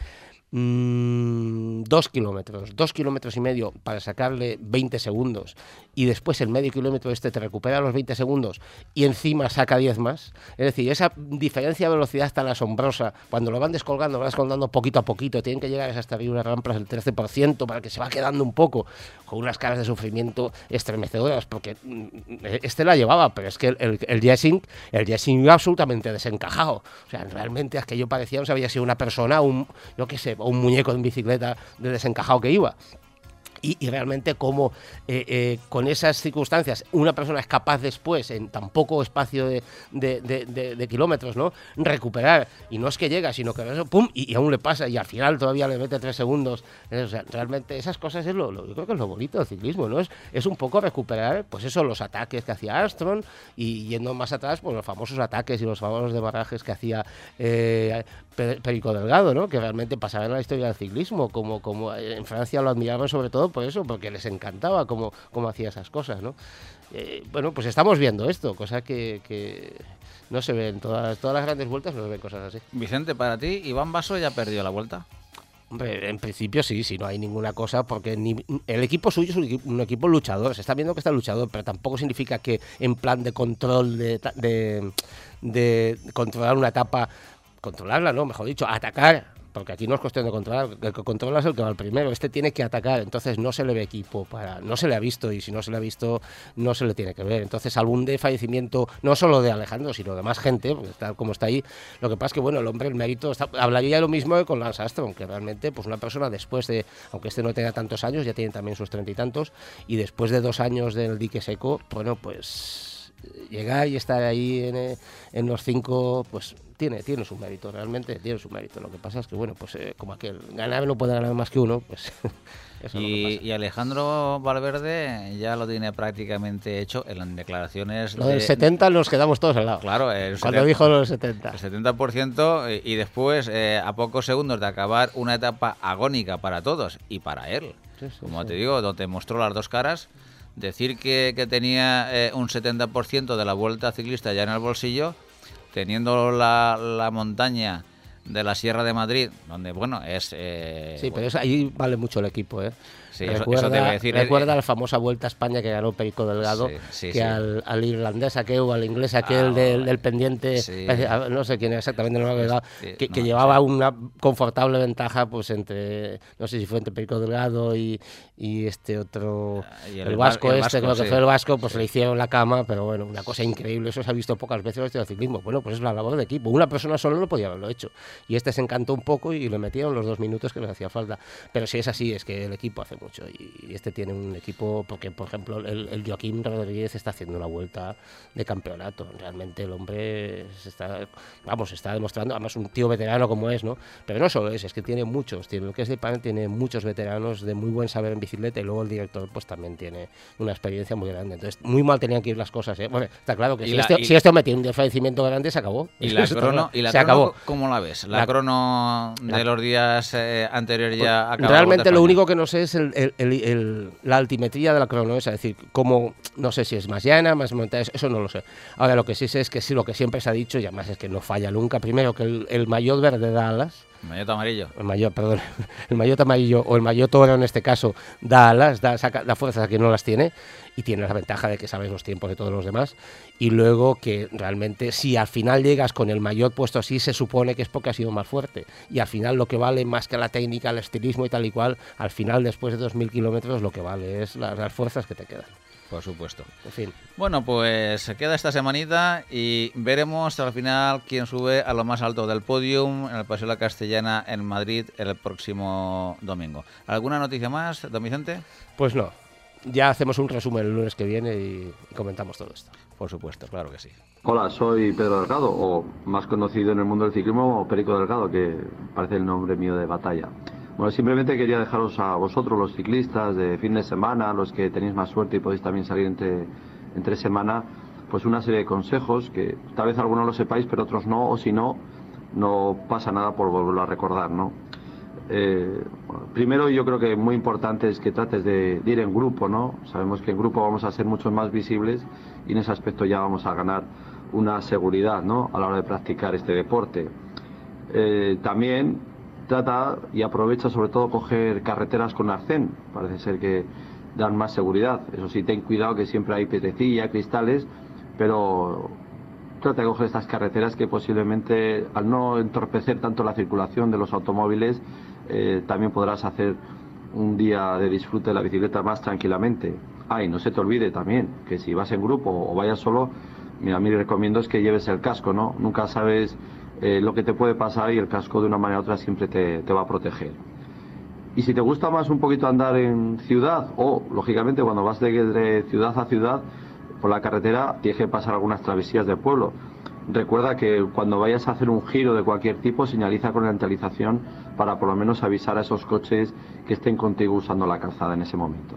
mmm, dos kilómetros, dos kilómetros y medio para sacarle veinte segundos, y después el medio kilómetro este te recupera los veinte segundos y encima saca diez más, es decir, esa diferencia de velocidad tan asombrosa, cuando lo van descolgando, lo van descolgando poquito a poquito, tienen que llegar a esas terribles rampas del trece por ciento para que se va quedando un poco, con unas caras de sufrimiento estremecedoras, porque este la llevaba, pero es que el, el, el Gesink, el Gesink iba absolutamente desencajado, o sea, realmente aquello parecía, no sabía si una persona, un, yo qué sé, o un muñeco en bicicleta de desencajado que iba. Y, y realmente cómo eh, eh, con esas circunstancias una persona es capaz después, en tan poco espacio de, de, de, de, de kilómetros, ¿no?, recuperar, y no es que llega, sino que eso, pum, y, y aún le pasa, y al final todavía le mete tres segundos. O sea, realmente esas cosas es lo, lo yo creo que es lo bonito del ciclismo, ¿no? Es, es un poco recuperar, pues eso, los ataques que hacía Armstrong, y yendo más atrás, pues los famosos ataques y los famosos desbarrajes que hacía eh, Perico Delgado, ¿no?, que realmente pasaban en la historia del ciclismo, como, como en Francia lo admiraban sobre todo por eso, porque les encantaba cómo, cómo hacía esas cosas, ¿no? Eh, bueno, pues estamos viendo esto, cosa que, que no se ve en todas, todas las grandes vueltas, no se ven cosas así. Vicente, para ti, ¿Iván Basso ya perdió la vuelta? Hombre, en principio sí, sí, no hay ninguna cosa, porque ni, el equipo suyo es un equipo, un equipo luchador, se está viendo que está luchador, pero tampoco significa que en plan de control, de, de, de controlar una etapa, controlarla, no, mejor dicho, atacar. Porque aquí no es cuestión de controlar, el que controla es el que va al primero, este tiene que atacar, entonces no se le ve equipo, para no se le ha visto, y si no se le ha visto no se le tiene que ver. Entonces algún de fallecimiento, no solo de Alejandro, sino de más gente, porque está como está ahí, lo que pasa es que bueno, el hombre, el mérito, está, hablaría lo mismo con Lance Armstrong, que realmente pues una persona después de, aunque este no tenga tantos años, ya tiene también sus treinta y tantos, y después de dos años del dique seco, bueno, pues llegar y estar ahí en, en los cinco, pues tiene, tiene su mérito, realmente tiene su mérito. Lo que pasa es que, bueno, pues eh, como aquel, ganar no puede ganar más que uno, pues eso y, es lo que pasa. Y Alejandro Valverde ya lo tiene prácticamente hecho en las declaraciones. Lo del de, setenta nos quedamos todos al lado. Claro, el cuando setenta, dijo lo del setenta. El setenta por ciento y, y después, eh, a pocos segundos de acabar una etapa agónica para todos y para él. Sí, sí, como sí. te digo, donde mostró las dos caras. Decir que, que tenía eh, un setenta por ciento de la Vuelta Ciclista ya en el bolsillo, teniendo la, la montaña de la Sierra de Madrid, donde, bueno, es... Eh, sí, bueno. pero es, ahí vale mucho el equipo, ¿eh? Sí, recuerda, eso, eso te voy a decir. Recuerda eh, la famosa Vuelta a España que ganó Perico Delgado, sí, sí, que sí. Al, al irlandés aquel o al inglés aquel ah, del, del pendiente, sí. no sé quién exactamente, no me acuerdo, sí, que, no, que llevaba sí. una confortable ventaja, pues entre, no sé si fue entre Perico Delgado y, y este otro, y el, el vasco el este, vasco, creo que sí. fue el vasco, pues sí. le hicieron la cama, pero bueno, una cosa increíble, eso se ha visto pocas veces en el ciclismo. Bueno, pues es la labor de equipo, una persona solo no podía haberlo hecho, y este se encantó un poco y le metieron los dos minutos que les hacía falta, pero si es así, es que el equipo hace mucho, y este tiene un equipo, porque por ejemplo el, el Joaquín Rodríguez está haciendo una vuelta de campeonato, realmente el hombre se está, vamos, está demostrando, además un tío veterano como es, ¿no? Pero no solo es, es que tiene muchos, tiene, lo que es de panel tiene muchos veteranos de muy buen saber en bicicleta, y luego el director pues también tiene una experiencia muy grande, entonces muy mal tenían que ir las cosas, ¿eh? Bueno, está claro que si, la, este, y, si este hombre tiene un desfallecimiento grande se acabó. Y la crono, y la se crono, acabó. ¿Cómo la ves? La, la crono de la, los días eh, anteriores ya acabó. Realmente lo único que no sé es el, el, el, el, la altimetría de la crono, es decir, como no sé si es más llana, más montaña, eso no lo sé. Ahora lo que sí sé es que sí, lo que siempre se ha dicho, y además es que no falla nunca, primero que el, el maillot verde da alas. El maillot amarillo. El maillot, perdón. El maillot amarillo o el maillot oro en este caso da alas, da, saca, da fuerzas a quien no las tiene, y tiene la ventaja de que sabes los tiempos de todos los demás. Y luego que realmente si al final llegas con el maillot puesto así, se supone que es porque ha sido más fuerte. Y al final lo que vale más que la técnica, el estilismo y tal y cual, al final después de dos mil kilómetros lo que vale es las, las fuerzas que te quedan. Por supuesto. En fin. Bueno, pues se queda esta semanita y veremos al final quién sube a lo más alto del podium en el Paseo de la Castellana en Madrid el próximo domingo. ¿Alguna noticia más, don Vicente? Pues no. Ya hacemos un resumen el lunes que viene y, y comentamos todo esto. Por supuesto, claro que sí. Hola, soy Pedro Delgado, o más conocido en el mundo del ciclismo como Perico Delgado, que parece el nombre mío de batalla. Bueno, simplemente quería dejaros a vosotros, los ciclistas de fin de semana, los que tenéis más suerte y podéis también salir entre, entre semana, pues una serie de consejos que tal vez algunos lo sepáis, pero otros no, o si no, no pasa nada por volverlo a recordar, ¿no? Eh, bueno, primero yo creo que muy importante es que trates de, de ir en grupo, ¿no? Sabemos que en grupo vamos a ser mucho más visibles y en ese aspecto ya vamos a ganar una seguridad, ¿no?, a la hora de practicar este deporte. Eh, también trata y aprovecha sobre todo coger carreteras con arcén, parece ser que dan más seguridad. Eso sí, ten cuidado que siempre hay piedrecilla, cristales, pero trata de coger estas carreteras que posiblemente al no entorpecer tanto la circulación de los automóviles, eh, también podrás hacer un día de disfrute de la bicicleta más tranquilamente. Ah, y no se te olvide también que si vas en grupo o vayas solo, mira, a mí recomiendo es que lleves el casco, ¿no? Nunca sabes Eh, lo que te puede pasar y el casco de una manera u otra siempre te, te va a proteger. Y si te gusta más un poquito andar en ciudad, o lógicamente cuando vas de, de ciudad a ciudad por la carretera tienes que pasar algunas travesías de pueblo. Recuerda que cuando vayas a hacer un giro de cualquier tipo, señaliza con la antalización para por lo menos avisar a esos coches que estén contigo usando la calzada en ese momento.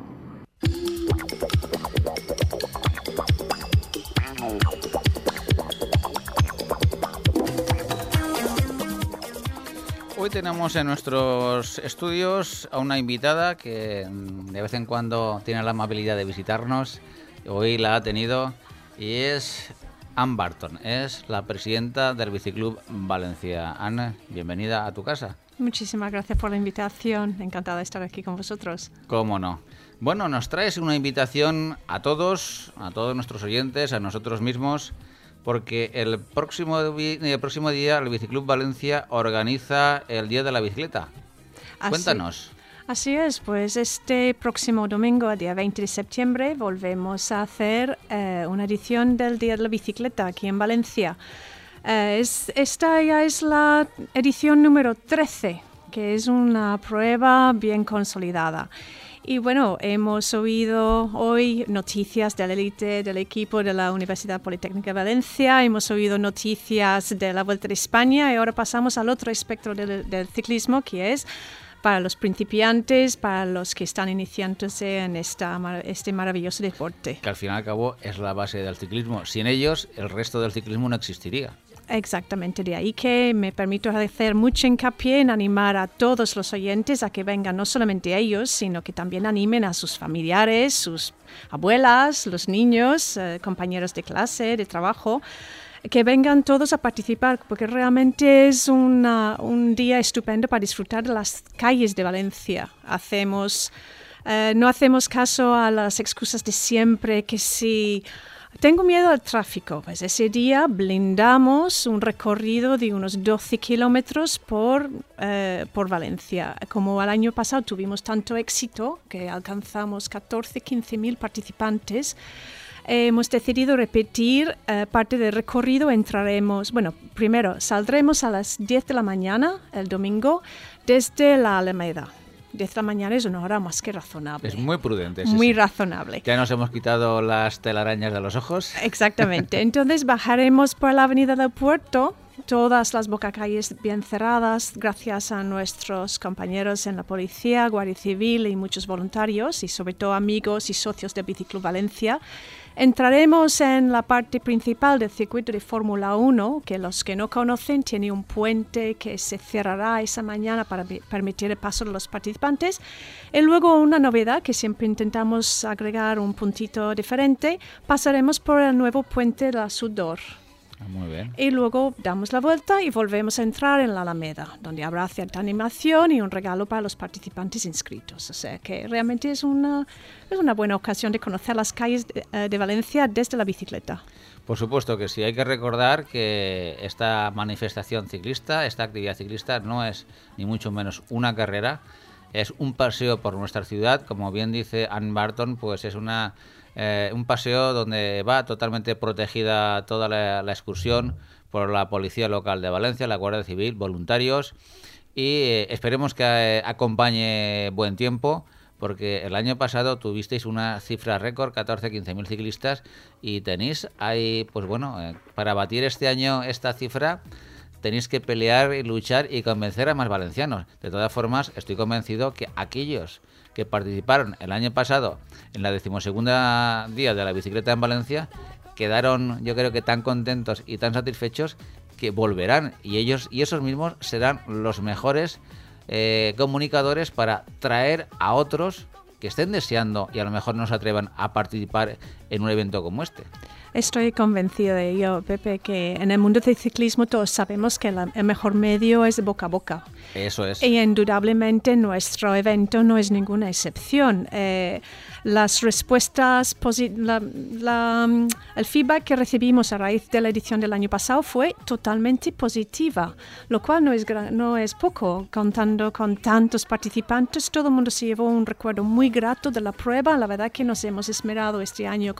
Hoy tenemos en nuestros estudios a una invitada que de vez en cuando tiene la amabilidad de visitarnos. Hoy la ha tenido y es Anne Barton, es la presidenta del Biciclub Valencia. Anne, bienvenida a tu casa. Muchísimas gracias por la invitación, encantada de estar aquí con vosotros. Cómo no. Bueno, nos traes una invitación a todos, a todos nuestros oyentes, a nosotros mismos, porque el próximo, el próximo día el Biciclub Valencia organiza el Día de la Bicicleta. Así, Cuéntanos. Así es, pues este próximo domingo, el día veinte de septiembre, volvemos a hacer eh, una edición del Día de la Bicicleta aquí en Valencia. Eh, es, esta ya es la edición número trece, que es una prueba bien consolidada. Y bueno, hemos oído hoy noticias de la élite del equipo de la Universidad Politécnica de Valencia, hemos oído noticias de la Vuelta de España y ahora pasamos al otro espectro del, del ciclismo, que es para los principiantes, para los que están iniciándose en esta, este maravilloso deporte. Que al fin y al cabo es la base del ciclismo. Sin ellos, el resto del ciclismo no existiría. Exactamente, de ahí que me permito hacer mucho hincapié en animar a todos los oyentes a que vengan, no solamente ellos, sino que también animen a sus familiares, sus abuelas, los niños, eh, compañeros de clase, de trabajo, que vengan todos a participar, porque realmente es una, un día estupendo para disfrutar de las calles de Valencia. Hacemos, eh, no hacemos caso a las excusas de siempre, que si tengo miedo al tráfico, pues ese día blindamos un recorrido de unos doce kilómetros por, eh, por Valencia. Como el año pasado tuvimos tanto éxito que alcanzamos catorce, quince mil participantes, eh, hemos decidido repetir eh, parte del recorrido. Entraremos, bueno, primero saldremos a las diez de la mañana el domingo desde la Alameda. diez de la mañana es una hora más que razonable. Es muy prudente. Sí, muy sí. razonable. Ya nos hemos quitado las telarañas de los ojos. Exactamente. Entonces bajaremos por la avenida del Puerto, todas las bocacalles bien cerradas, gracias a nuestros compañeros en la policía, Guardia Civil y muchos voluntarios, y sobre todo amigos y socios del Biciclub Valencia. Entraremos en la parte principal del circuito de Fórmula uno, que los que no conocen tiene un puente que se cerrará esa mañana para permitir el paso de los participantes. Y luego una novedad que siempre intentamos agregar un puntito diferente, pasaremos por el nuevo puente de la Sudor. Muy bien. Y luego damos la vuelta y volvemos a entrar en la Alameda, donde habrá cierta animación y un regalo para los participantes inscritos. O sea que realmente es una, es una buena ocasión de conocer las calles de, de Valencia desde la bicicleta. Por supuesto que sí. Hay que recordar que esta manifestación ciclista, esta actividad ciclista, no es ni mucho menos una carrera, es un paseo por nuestra ciudad. Como bien dice Anne Barton, pues es una... Eh, un paseo donde va totalmente protegida toda la, la excursión por la Policía Local de Valencia, la Guardia Civil, voluntarios, y eh, esperemos que eh, acompañe buen tiempo, porque el año pasado tuvisteis una cifra récord, catorce a quince mil ciclistas, y tenéis ahí, pues bueno, eh, para batir este año esta cifra tenéis que pelear y luchar y convencer a más valencianos. De todas formas, estoy convencido que aquellos que participaron el año pasado en la decimosegunda día de la bicicleta en Valencia quedaron, yo creo que tan contentos y tan satisfechos que volverán, y ellos y esos mismos serán los mejores eh, comunicadores para traer a otros que estén deseando y a lo mejor no se atrevan a participar en un evento como este. Estoy convencido de ello, Pepe, que en el mundo del ciclismo todos sabemos que la, el mejor medio es boca a boca. Eso es. Y indudablemente nuestro evento no es ninguna excepción. Eh, las respuestas, posi- la, la, el feedback que recibimos a raíz de la edición del año pasado fue totalmente positiva, lo cual no es, gra- no es poco. Contando con tantos participantes, todo el mundo se llevó un recuerdo muy grato de la prueba. La verdad que nos hemos esmerado este año,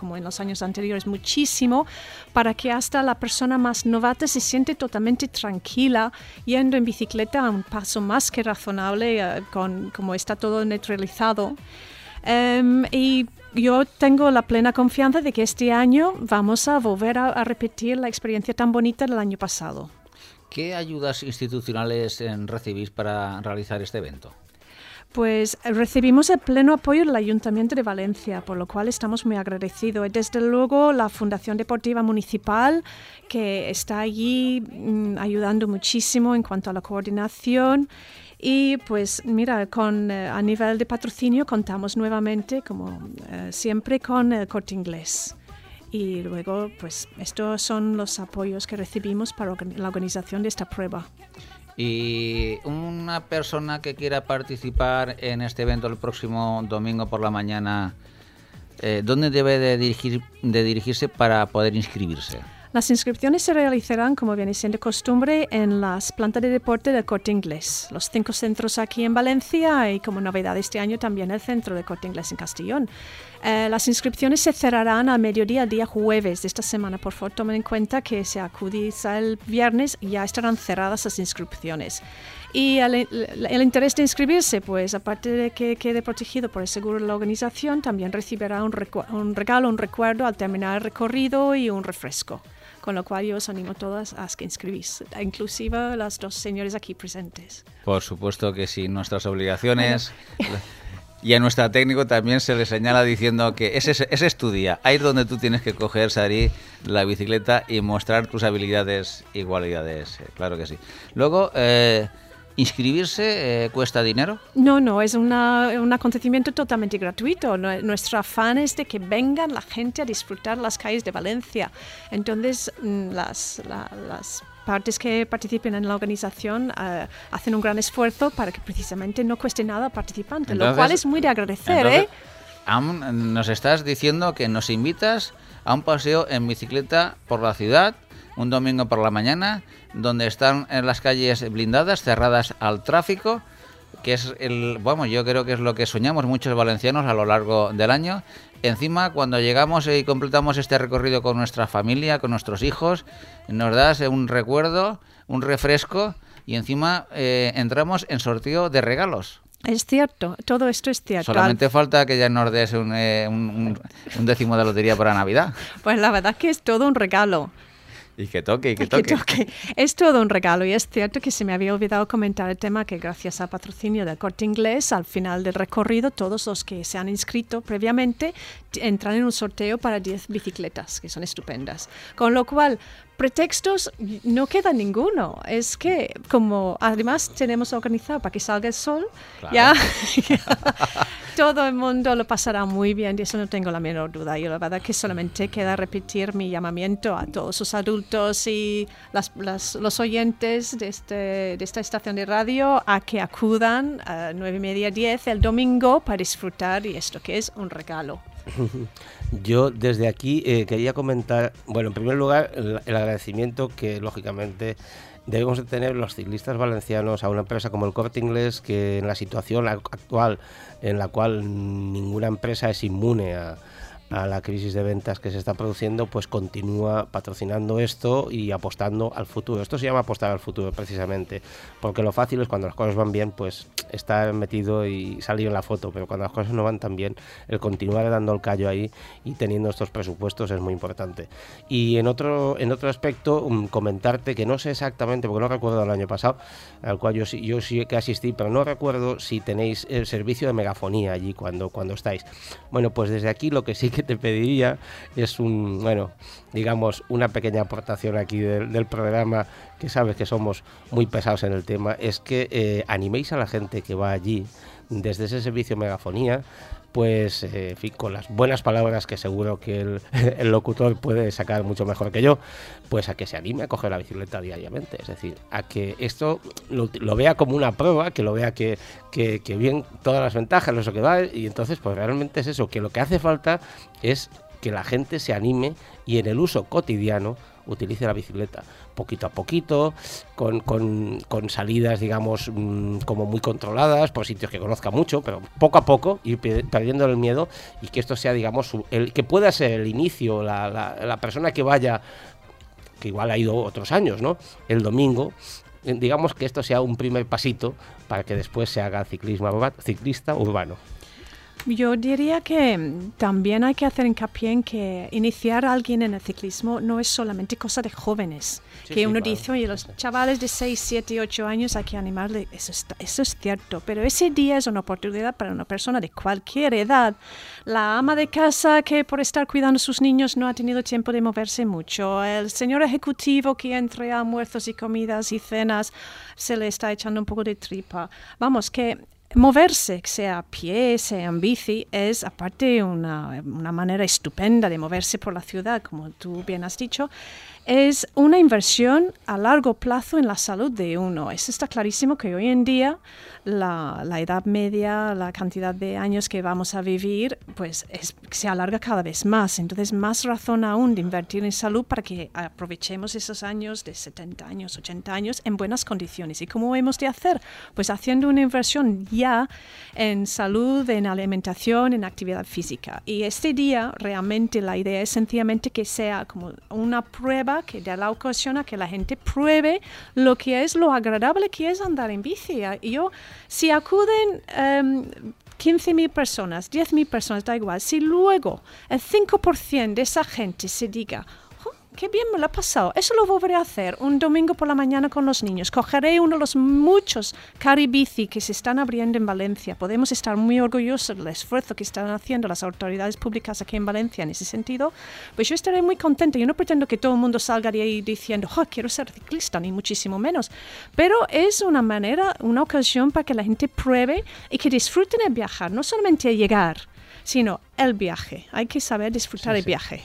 como en los años anteriores, muchísimo, para que hasta la persona más novata se siente totalmente tranquila yendo en bicicleta a un paso más que razonable, uh, con, como está todo neutralizado. Um, y yo tengo la plena confianza de que este año vamos a volver a, a repetir la experiencia tan bonita del año pasado. ¿Qué ayudas institucionales recibís para realizar este evento? Pues recibimos el pleno apoyo del Ayuntamiento de Valencia, por lo cual estamos muy agradecidos. Desde luego la Fundación Deportiva Municipal, que está allí mmm, ayudando muchísimo en cuanto a la coordinación. Y pues mira, con, eh, a nivel de patrocinio contamos nuevamente, como eh, siempre, con el Corte Inglés. Y luego, pues estos son los apoyos que recibimos para organ- la organización de esta prueba. Y una persona que quiera participar en este evento el próximo domingo por la mañana, eh, ¿dónde debe de, dirigir, de dirigirse para poder inscribirse? Las inscripciones se realizarán, como viene siendo costumbre, en las plantas de deporte del Corte Inglés. Los cinco centros aquí en Valencia y, como novedad este año, también el centro del Corte Inglés en Castellón. Eh, las inscripciones se cerrarán al mediodía el día jueves de esta semana. Por favor, tomen en cuenta que si acudís el viernes ya estarán cerradas las inscripciones. Y el, el, el interés de inscribirse, pues aparte de que quede protegido por el seguro de la organización, también recibirá un, recu- un regalo, un recuerdo al terminar el recorrido y un refresco. Con lo cual yo os animo a todas a que inscribís, inclusive las dos señores aquí presentes. Por supuesto que sí, nuestras obligaciones... Bueno. Y a nuestra técnico también se le señala diciendo que ese, ese es tu día. Ahí es donde tú tienes que coger, Sari, la bicicleta y mostrar tus habilidades y cualidades. Claro que sí. Luego, eh, ¿inscribirse eh, cuesta dinero? No, no, es una, un acontecimiento totalmente gratuito. Nuestro afán es de que vengan la gente a disfrutar las calles de Valencia. Entonces, las, la, las partes que participen en la organización uh, hacen un gran esfuerzo para que precisamente no cueste nada al participante, entonces, lo cual es muy de agradecer. Entonces, ¿eh? Aún nos estás diciendo que nos invitas a un paseo en bicicleta por la ciudad, un domingo por la mañana, donde están en las calles blindadas, cerradas al tráfico, que es el, vamos, yo creo que es lo que soñamos muchos valencianos a lo largo del año. Encima, cuando llegamos y completamos este recorrido con nuestra familia, con nuestros hijos, nos das un recuerdo, un refresco y encima eh, entramos en sorteo de regalos. Es cierto, todo esto es cierto. Solamente falta que ya nos des un, eh, un, un, un décimo de lotería para Navidad. Pues la verdad que es todo un regalo. Y que toque, y que toque. que toque. Es todo un regalo y es cierto que se me había olvidado comentar el tema que gracias al patrocinio del Corte Inglés, al final del recorrido, todos los que se han inscrito previamente entran en un sorteo para diez bicicletas, que son estupendas. Con lo cual, pretextos no queda ninguno. Es que como además tenemos organizado para que salga el sol, claro. ya, ya todo el mundo lo pasará muy bien, de eso no tengo la menor duda. Y la verdad que solamente queda repetir mi llamamiento a todos los adultos y las, las, los oyentes de, este, de esta estación de radio a que acudan a nueve y media, diez el domingo para disfrutar de esto que es un regalo. Yo desde aquí eh, quería comentar, bueno, en primer lugar, el, el agradecimiento que lógicamente debemos de tener los ciclistas valencianos a una empresa como el Corte Inglés, que en la situación actual en la cual ninguna empresa es inmune a, a la crisis de ventas que se está produciendo, pues continúa patrocinando esto y apostando al futuro. Esto se llama apostar al futuro precisamente, porque lo fácil es cuando las cosas van bien, pues estar metido y salir en la foto, pero cuando las cosas no van tan bien, el continuar dando el callo ahí y teniendo estos presupuestos es muy importante. Y en otro en otro aspecto, um, comentarte que no sé exactamente, porque no recuerdo el año pasado, al cual yo sí, yo sí que asistí, pero no recuerdo si tenéis el servicio de megafonía allí cuando, cuando estáis. Bueno, pues desde aquí lo que sí que te pediría es un, bueno, digamos, una pequeña aportación aquí del, del programa, que sabes que somos muy pesados en el tema, es que eh, animéis a la gente que va allí desde ese servicio megafonía, pues eh, en fin, con las buenas palabras que seguro que el, el locutor puede sacar mucho mejor que yo, pues a que se anime a coger la bicicleta diariamente, es decir, a que esto lo, lo vea como una prueba, que lo vea que, que, que bien todas las ventajas, eso que va, y entonces pues realmente es eso, que lo que hace falta es que la gente se anime y en el uso cotidiano utilice la bicicleta, poquito a poquito, con, con, con salidas, digamos, mmm, como muy controladas, por sitios que conozca mucho, pero poco a poco, ir perdiendo el miedo, y que esto sea, digamos, el que pueda ser el inicio, la, la, la persona que vaya, que igual ha ido otros años, ¿no?, el domingo, digamos que esto sea un primer pasito para que después se haga ciclismo ciclista urbano. Yo diría que también hay que hacer hincapié en que iniciar a alguien en el ciclismo no es solamente cosa de jóvenes. Sí, que sí, uno claro. dice, oye, los chavales de seis, siete, ocho años hay que animarle. Eso, está, eso es cierto, pero ese día es una oportunidad para una persona de cualquier edad. La ama de casa que por estar cuidando a sus niños no ha tenido tiempo de moverse mucho. El señor ejecutivo que entre almuerzos y comidas y cenas se le está echando un poco de tripa. Vamos, que moverse, sea a pie, sea en bici, es aparte una, una manera estupenda de moverse por la ciudad, como tú bien has dicho, es una inversión a largo plazo en la salud de uno. Eso está clarísimo que hoy en día la, la edad media, la cantidad de años que vamos a vivir, pues es, se alarga cada vez más. Entonces, más razón aún de invertir en salud para que aprovechemos esos años de setenta años, ochenta años en buenas condiciones. ¿Y cómo hemos de hacer? Pues haciendo una inversión ya en salud, en alimentación, en actividad física. Y este día realmente la idea es sencillamente que sea como una prueba que de la ocasión a que la gente pruebe lo que es, lo agradable que es andar en bici. Y yo, si acuden um, quince mil personas, diez mil personas, da igual, si luego el cinco por ciento de esa gente se diga, qué bien me lo ha pasado, eso lo volveré a hacer un domingo por la mañana con los niños. Cogeré uno de los muchos caribici que se están abriendo en Valencia. Podemos estar muy orgullosos del esfuerzo que están haciendo las autoridades públicas aquí en Valencia en ese sentido. Pues yo estaré muy contenta. Yo no pretendo que todo el mundo salga de ahí diciendo, oh, quiero ser ciclista, ni muchísimo menos. Pero es una manera, una ocasión para que la gente pruebe y que disfruten el viajar. No solamente el llegar, sino el viaje. Hay que saber disfrutar sí, el sí. viaje.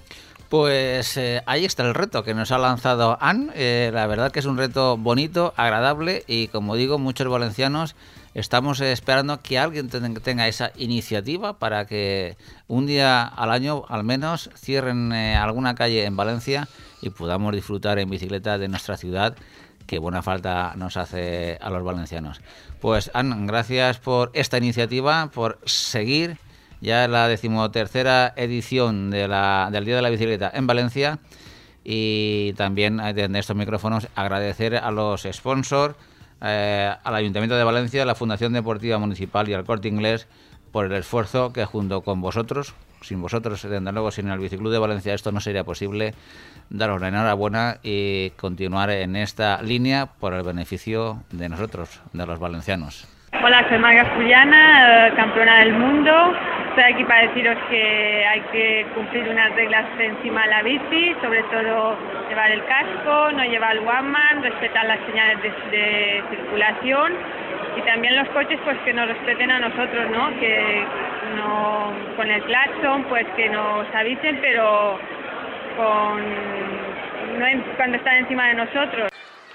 Pues eh, ahí está el reto que nos ha lanzado Anne. Eh, la verdad que es un reto bonito, agradable y, como digo, muchos valencianos estamos esperando que alguien tenga esa iniciativa para que un día al año al menos cierren eh, alguna calle en Valencia y podamos disfrutar en bicicleta de nuestra ciudad, que buena falta nos hace a los valencianos. Pues Anne, gracias por esta iniciativa, por seguir ya la decimotercera edición de la, del Día de la Bicicleta en Valencia, y también desde estos micrófonos agradecer a los sponsors, eh, al Ayuntamiento de Valencia, a la Fundación Deportiva Municipal y al Corte Inglés por el esfuerzo que junto con vosotros, sin vosotros, desde luego, sin el Biciclub de Valencia esto no sería posible. Daros la enhorabuena y continuar en esta línea por el beneficio de nosotros, de los valencianos. Hola, soy Marga Juliana, campeona del mundo. Estoy aquí para deciros que hay que cumplir unas reglas encima de la bici, sobre todo llevar el casco, no llevar el one-man, respetar las señales de, de circulación, y también los coches pues que nos respeten a nosotros, ¿no? Que no con el claxon pues que nos avisen, pero con no en, cuando están encima de nosotros.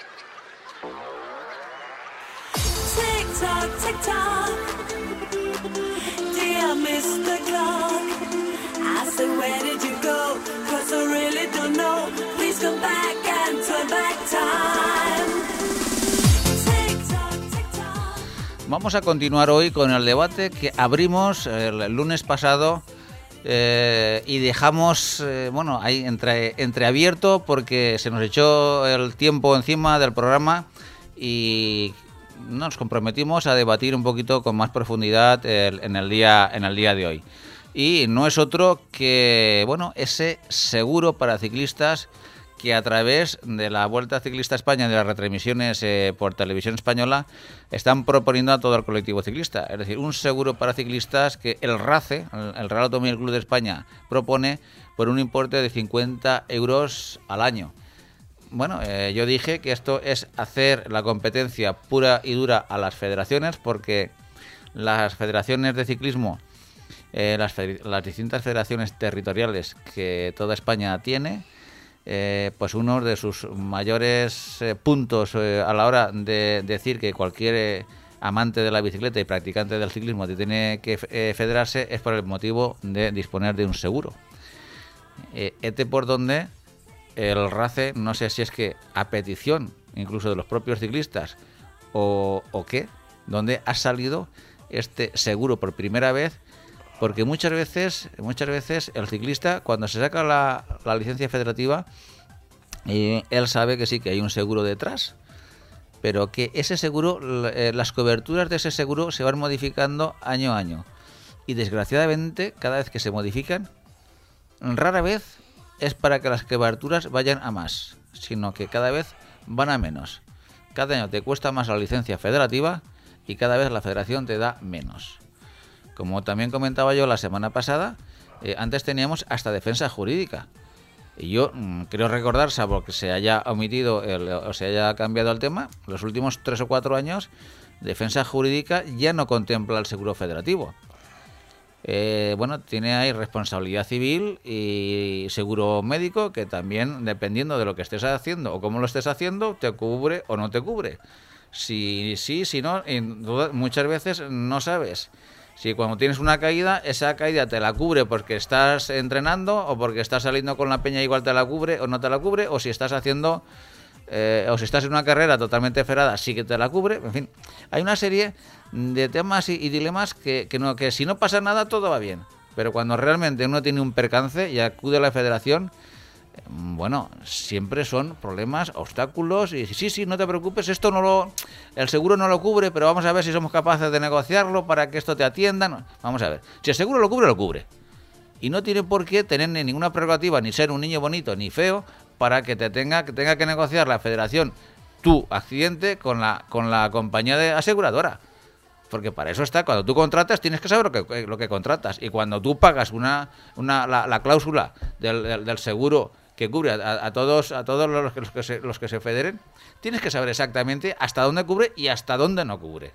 Tick-tock, tick-tock, dear mister Clock, I said, where did you go? Cause I really don't know. Please come back and turn back time. Tick-tock, tick-tock. Vamos a continuar hoy con el debate que abrimos el, el lunes pasado eh, y dejamos, eh, bueno, ahí entre, entreabierto porque se nos echó el tiempo encima del programa y nos comprometimos a debatir un poquito con más profundidad el, en el día en el día de hoy. Y no es otro que, bueno, ese seguro para ciclistas que a través de la Vuelta Ciclista a España, de las retransmisiones eh, por Televisión Española, están proponiendo a todo el colectivo ciclista. Es decir, un seguro para ciclistas que el RACE, el, el Real Automóvil Club de España, propone por un importe de cincuenta euros al año. Bueno, eh, yo dije que esto es hacer la competencia pura y dura a las federaciones, porque las federaciones de ciclismo, eh, las, fe- las distintas federaciones territoriales que toda España tiene, eh, pues uno de sus mayores eh, puntos eh, a la hora de decir que cualquier eh, amante de la bicicleta y practicante del ciclismo tiene que eh, federarse es por el motivo de disponer de un seguro. Eh, este por donde el RACE, no sé si es que a petición incluso de los propios ciclistas o, o qué, donde ha salido este seguro por primera vez, porque muchas veces muchas veces el ciclista cuando se saca la, la licencia federativa, eh, él sabe que sí, que hay un seguro detrás, pero que ese seguro, eh, las coberturas de ese seguro se van modificando año a año, y desgraciadamente cada vez que se modifican, rara vez es para que las coberturas vayan a más, sino que cada vez van a menos. Cada año te cuesta más la licencia federativa y cada vez la federación te da menos. Como también comentaba yo la semana pasada, eh, antes teníamos hasta defensa jurídica. Y yo mmm, creo recordar, salvo que se haya omitido el, o se haya cambiado el tema, los últimos tres o cuatro años, defensa jurídica ya no contempla el seguro federativo. Eh, bueno, tiene ahí responsabilidad civil y seguro médico, que también, dependiendo de lo que estés haciendo o cómo lo estés haciendo, te cubre o no te cubre. Si sí, si no, muchas veces no sabes si cuando tienes una caída, esa caída te la cubre porque estás entrenando o porque estás saliendo con la peña, igual te la cubre o no te la cubre, o si estás haciendo... Eh, o si estás en una carrera totalmente ferrada, sí que te la cubre. En fin, hay una serie de temas y, y dilemas que, que, no, que si no pasa nada todo va bien, pero cuando realmente uno tiene un percance y acude a la federación, eh, bueno, siempre son problemas, obstáculos, y sí, sí, no te preocupes, esto no lo, el seguro no lo cubre, pero vamos a ver si somos capaces de negociarlo para que esto te atienda. Vamos a ver, si el seguro lo cubre, lo cubre, y no tiene por qué tener ni ninguna prerrogativa, ni ser un niño bonito ni feo, para que te tenga que tenga que negociar la federación tu accidente con la con la compañía de aseguradora, porque para eso está. Cuando tú contratas tienes que saber lo que lo que contratas, y cuando tú pagas una una la, la cláusula del, del, del seguro que cubre a, a todos a todos los que, los que se, los que se federen, tienes que saber exactamente hasta dónde cubre y hasta dónde no cubre.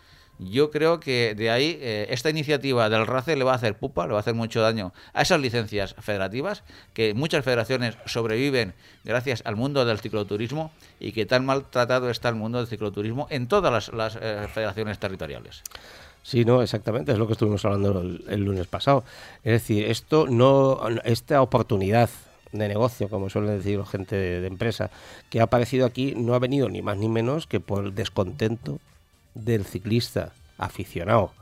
Yo creo que de ahí eh, esta iniciativa del RACE le va a hacer pupa, le va a hacer mucho daño a esas licencias federativas, que muchas federaciones sobreviven gracias al mundo del cicloturismo, y que tan maltratado está el mundo del cicloturismo en todas las, las eh, federaciones territoriales. Sí, no, exactamente, es lo que estuvimos hablando el, el lunes pasado. Es decir, esto no, esta oportunidad de negocio, como suele decir la gente de, de empresa, que ha aparecido aquí, no ha venido ni más ni menos que por el descontento del ciclista aficionado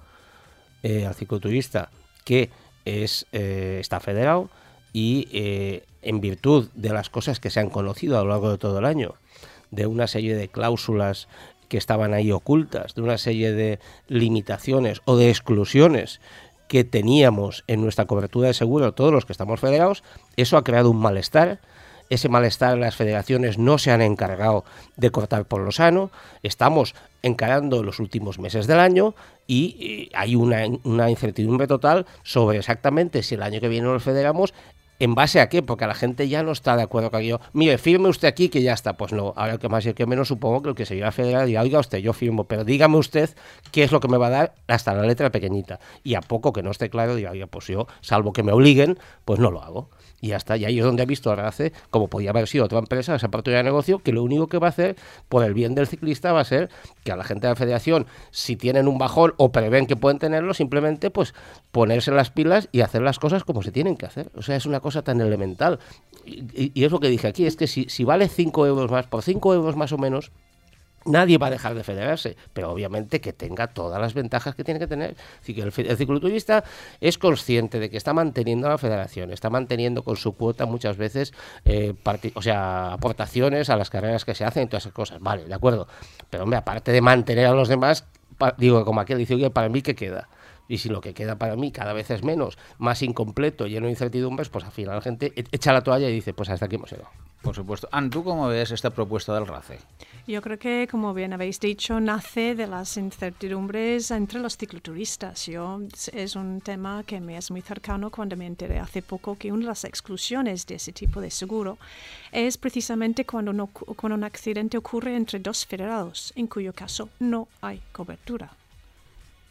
eh, al cicloturista, que es eh, está federado, y eh, en virtud de las cosas que se han conocido a lo largo de todo el año, de una serie de cláusulas que estaban ahí ocultas, de una serie de limitaciones o de exclusiones que teníamos en nuestra cobertura de seguro todos los que estamos federados, eso ha creado un malestar. Ese malestar las federaciones no se han encargado de cortar por lo sano. Estamos encarando los últimos meses del año y, y hay una, una incertidumbre total sobre exactamente si el año que viene nos federamos, ¿en base a qué? Porque la gente ya no está de acuerdo con aquello. Mire, firme usted aquí que ya está. Pues no, ahora que más y que menos supongo que el que se iba a federar dirá, oiga usted, yo firmo, pero dígame usted qué es lo que me va a dar hasta la letra pequeñita. Y a poco que no esté claro, diga, oiga, pues yo, salvo que me obliguen, pues no lo hago. Y ya está, y ahí es donde ha visto a RACE, como podía haber sido otra empresa, esa oportunidad de negocio, que lo único que va a hacer, por el bien del ciclista, va a ser que a la gente de la federación, si tienen un bajón o prevén que pueden tenerlo, simplemente pues ponerse las pilas y hacer las cosas como se tienen que hacer. O sea, es una cosa tan elemental. Y, y, y es lo que dije aquí, es que si, si vale cinco euros más, por cinco euros más o menos, nadie va a dejar de federarse, pero obviamente que tenga todas las ventajas que tiene que tener. Así que el, el cicloturista es consciente de que está manteniendo a la federación, está manteniendo con su cuota muchas veces eh, parti- o sea, aportaciones a las carreras que se hacen y todas esas cosas. Vale, de acuerdo. Pero hombre, aparte de mantener a los demás, pa- digo, como aquel dice, oye, para mí, ¿qué queda? Y si lo que queda para mí cada vez es menos, más incompleto, lleno de incertidumbres, pues al final la gente echa la toalla y dice, pues hasta aquí hemos llegado. Por supuesto. Anne, ¿tú cómo ves esta propuesta del RACE? Yo creo que, como bien habéis dicho, nace de las incertidumbres entre los cicloturistas. Yo, es un tema que me es muy cercano cuando me enteré hace poco que una de las exclusiones de ese tipo de seguro es precisamente cuando, no, cuando un accidente ocurre entre dos federados, en cuyo caso no hay cobertura.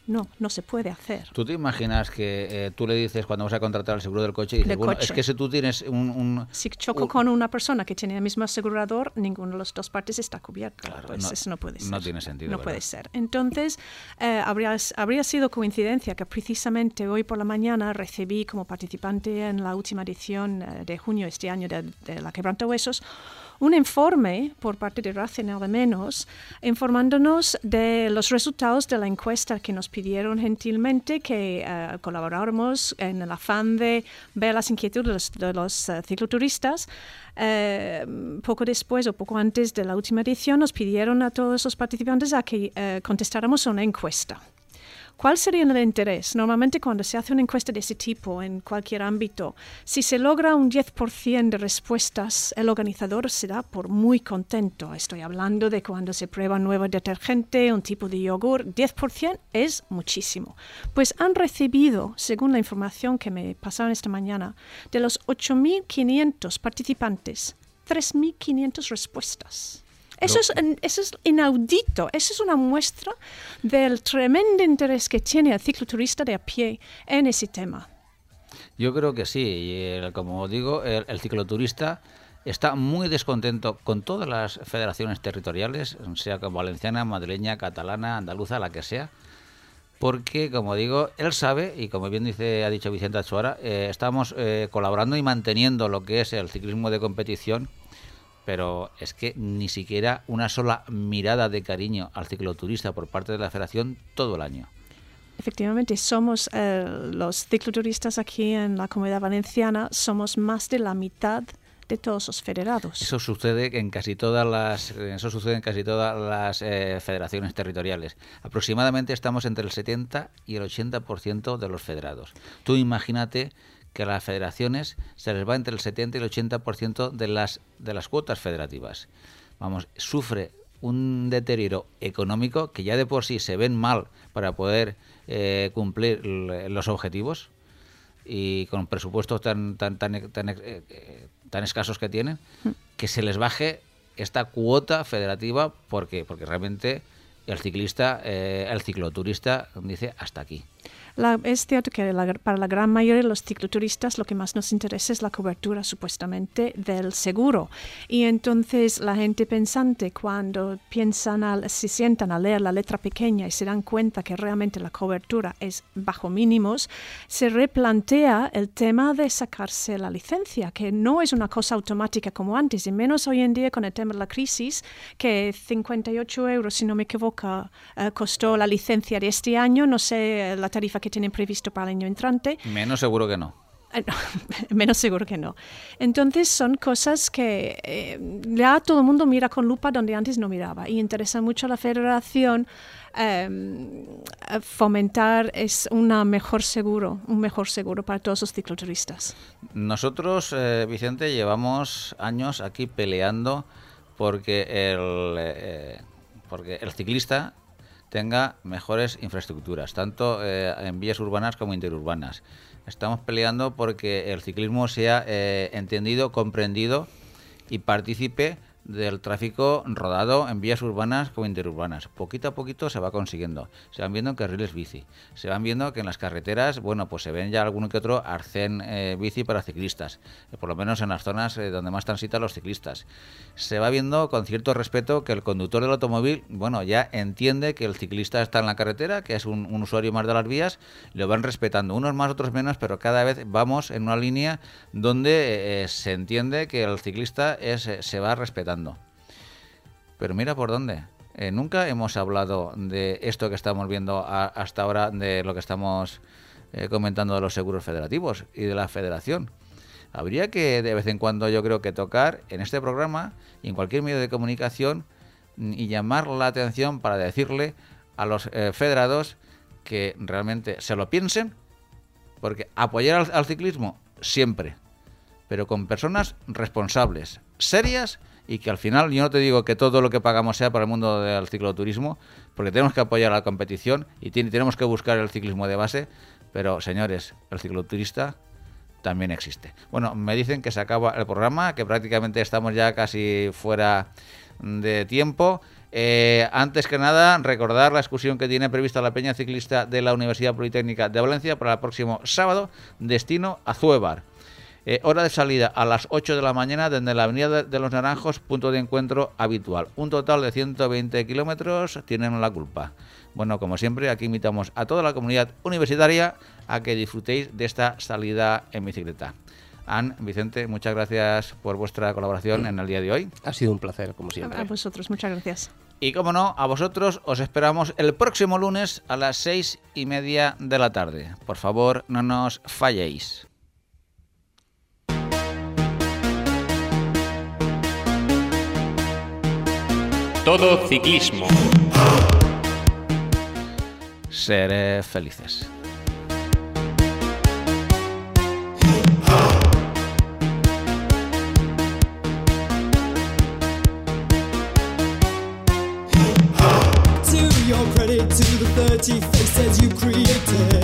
No, no se puede hacer. ¿Tú te imaginas que eh, tú le dices cuando vas a contratar el seguro del coche y dices, Del bueno, coche. es que si tú tienes un... un Si choco un- con una persona que tiene el mismo asegurador, ninguno de las dos partes está cubierto. Claro, pues no- eso no puede ser. no tiene sentido, No ¿verdad? puede ser. Entonces, eh, habría, habría sido coincidencia que precisamente hoy por la mañana recibí como participante en la última edición eh, de junio este año de, de la Quebrantahuesos un informe por parte de Race nada menos, informándonos de los resultados de la encuesta que nos pidieron gentilmente que eh, colaboráramos en el afán de ver las inquietudes de los, de los eh, cicloturistas. Eh, poco después o poco antes de la última edición nos pidieron a todos los participantes a que eh, contestáramos a una encuesta. ¿Cuál sería el interés? Normalmente cuando se hace una encuesta de ese tipo en cualquier ámbito, si se logra un diez por ciento de respuestas, el organizador se da por muy contento. Estoy hablando de cuando se prueba un nuevo detergente, un tipo de yogur, diez por ciento es muchísimo. Pues han recibido, según la información que me pasaron esta mañana, de los ocho mil quinientos participantes, tres mil quinientas respuestas. Eso es, eso es inaudito, eso es una muestra del tremendo interés que tiene el cicloturista de a pie en ese tema. Yo creo que sí, y el- como digo, el, el cicloturista está muy descontento con todas las federaciones territoriales, sea valenciana, madrileña, catalana, andaluza, la que sea, porque, como digo, él sabe, y como bien dice ha dicho Vicente Achuara, eh, estamos eh, colaborando y manteniendo lo que es el ciclismo de competición, pero es que ni siquiera una sola mirada de cariño al cicloturista por parte de la federación todo el año. Efectivamente, somos eh, los cicloturistas aquí en la Comunidad Valenciana, somos más de la mitad de todos los federados. Eso sucede en casi todas las, eso sucede en casi todas las eh, federaciones territoriales. Aproximadamente estamos entre el setenta y el ochenta por ciento de los federados. Tú imagínate que a las federaciones se les va entre el setenta y el ochenta por ciento de las de las cuotas federativas. Vamos, sufre un deterioro económico que ya de por sí se ven mal para poder eh, cumplir l- los objetivos, y con presupuestos tan tan tan tan, eh, eh, tan escasos que tienen, que se les baje esta cuota federativa, porque porque realmente el ciclista, eh, el cicloturista dice hasta aquí. La, es cierto que la, para la gran mayoría de los cicloturistas lo que más nos interesa es la cobertura supuestamente del seguro. Y entonces la gente pensante, cuando piensan al, se sientan a leer la letra pequeña y se dan cuenta que realmente la cobertura es bajo mínimos, se replantea el tema de sacarse la licencia, que no es una cosa automática como antes, y menos hoy en día con el tema de la crisis, que cincuenta y ocho euros, si no me equivoco, eh, costó la licencia de este año. No sé la tarifa que tienen previsto para el año entrante. Menos seguro que no. Eh, no, menos seguro que no. Entonces son cosas que eh, ya todo el mundo mira con lupa donde antes no miraba, y interesa mucho a la federación eh, fomentar es una mejor seguro, un mejor seguro para todos los cicloturistas. Nosotros, eh, Vicente, llevamos años aquí peleando porque el, eh, porque el ciclista tenga mejores infraestructuras, tanto eh, en vías urbanas como interurbanas. Estamos peleando porque el ciclismo sea eh, entendido, comprendido y partícipe del tráfico rodado en vías urbanas como interurbanas. Poquito a poquito se va consiguiendo. Se van viendo carriles bici. Se van viendo que en las carreteras, bueno, pues se ven ya alguno que otro arcén eh, bici para ciclistas, eh, por lo menos en las zonas eh, donde más transitan los ciclistas. Se va viendo con cierto respeto que el conductor del automóvil, bueno, ya entiende que el ciclista está en la carretera, que es un, un usuario más de las vías, lo van respetando, unos más, otros menos, pero cada vez vamos en una línea donde eh, se entiende que el ciclista es, eh, se va respetando. Pero mira por dónde. Eh, nunca hemos hablado de esto que estamos viendo a, hasta ahora, de lo que estamos eh, comentando de los seguros federativos y de la federación. Habría que de vez en cuando, yo creo, que tocar en este programa y en cualquier medio de comunicación y llamar la atención para decirle a los eh, federados que realmente se lo piensen, porque apoyar al, al ciclismo siempre, pero con personas responsables, serias, y que al final, yo no te digo que todo lo que pagamos sea para el mundo del cicloturismo, porque tenemos que apoyar la competición y tiene, tenemos que buscar el ciclismo de base, pero señores, el cicloturista también existe. Bueno, me dicen que se acaba el programa, que prácticamente estamos ya casi fuera de tiempo. Eh, antes que nada, recordar la excursión que tiene prevista la Peña Ciclista de la Universidad Politécnica de Valencia para el próximo sábado, destino Azuévar. Eh, hora de salida a las ocho de la mañana desde la Avenida de los Naranjos, punto de encuentro habitual. Un total de ciento veinte kilómetros tienen la culpa. Bueno, como siempre, aquí invitamos a toda la comunidad universitaria a que disfrutéis de esta salida en bicicleta. Anne, Vicente, muchas gracias por vuestra colaboración en el día de hoy. Ha sido un placer, como siempre. A vosotros, muchas gracias. Y como no, a vosotros os esperamos el próximo lunes a las seis y media de la tarde. Por favor, no nos falléis. Todo ciclismo. Seré felices. To your credit, to the thirty faces you created,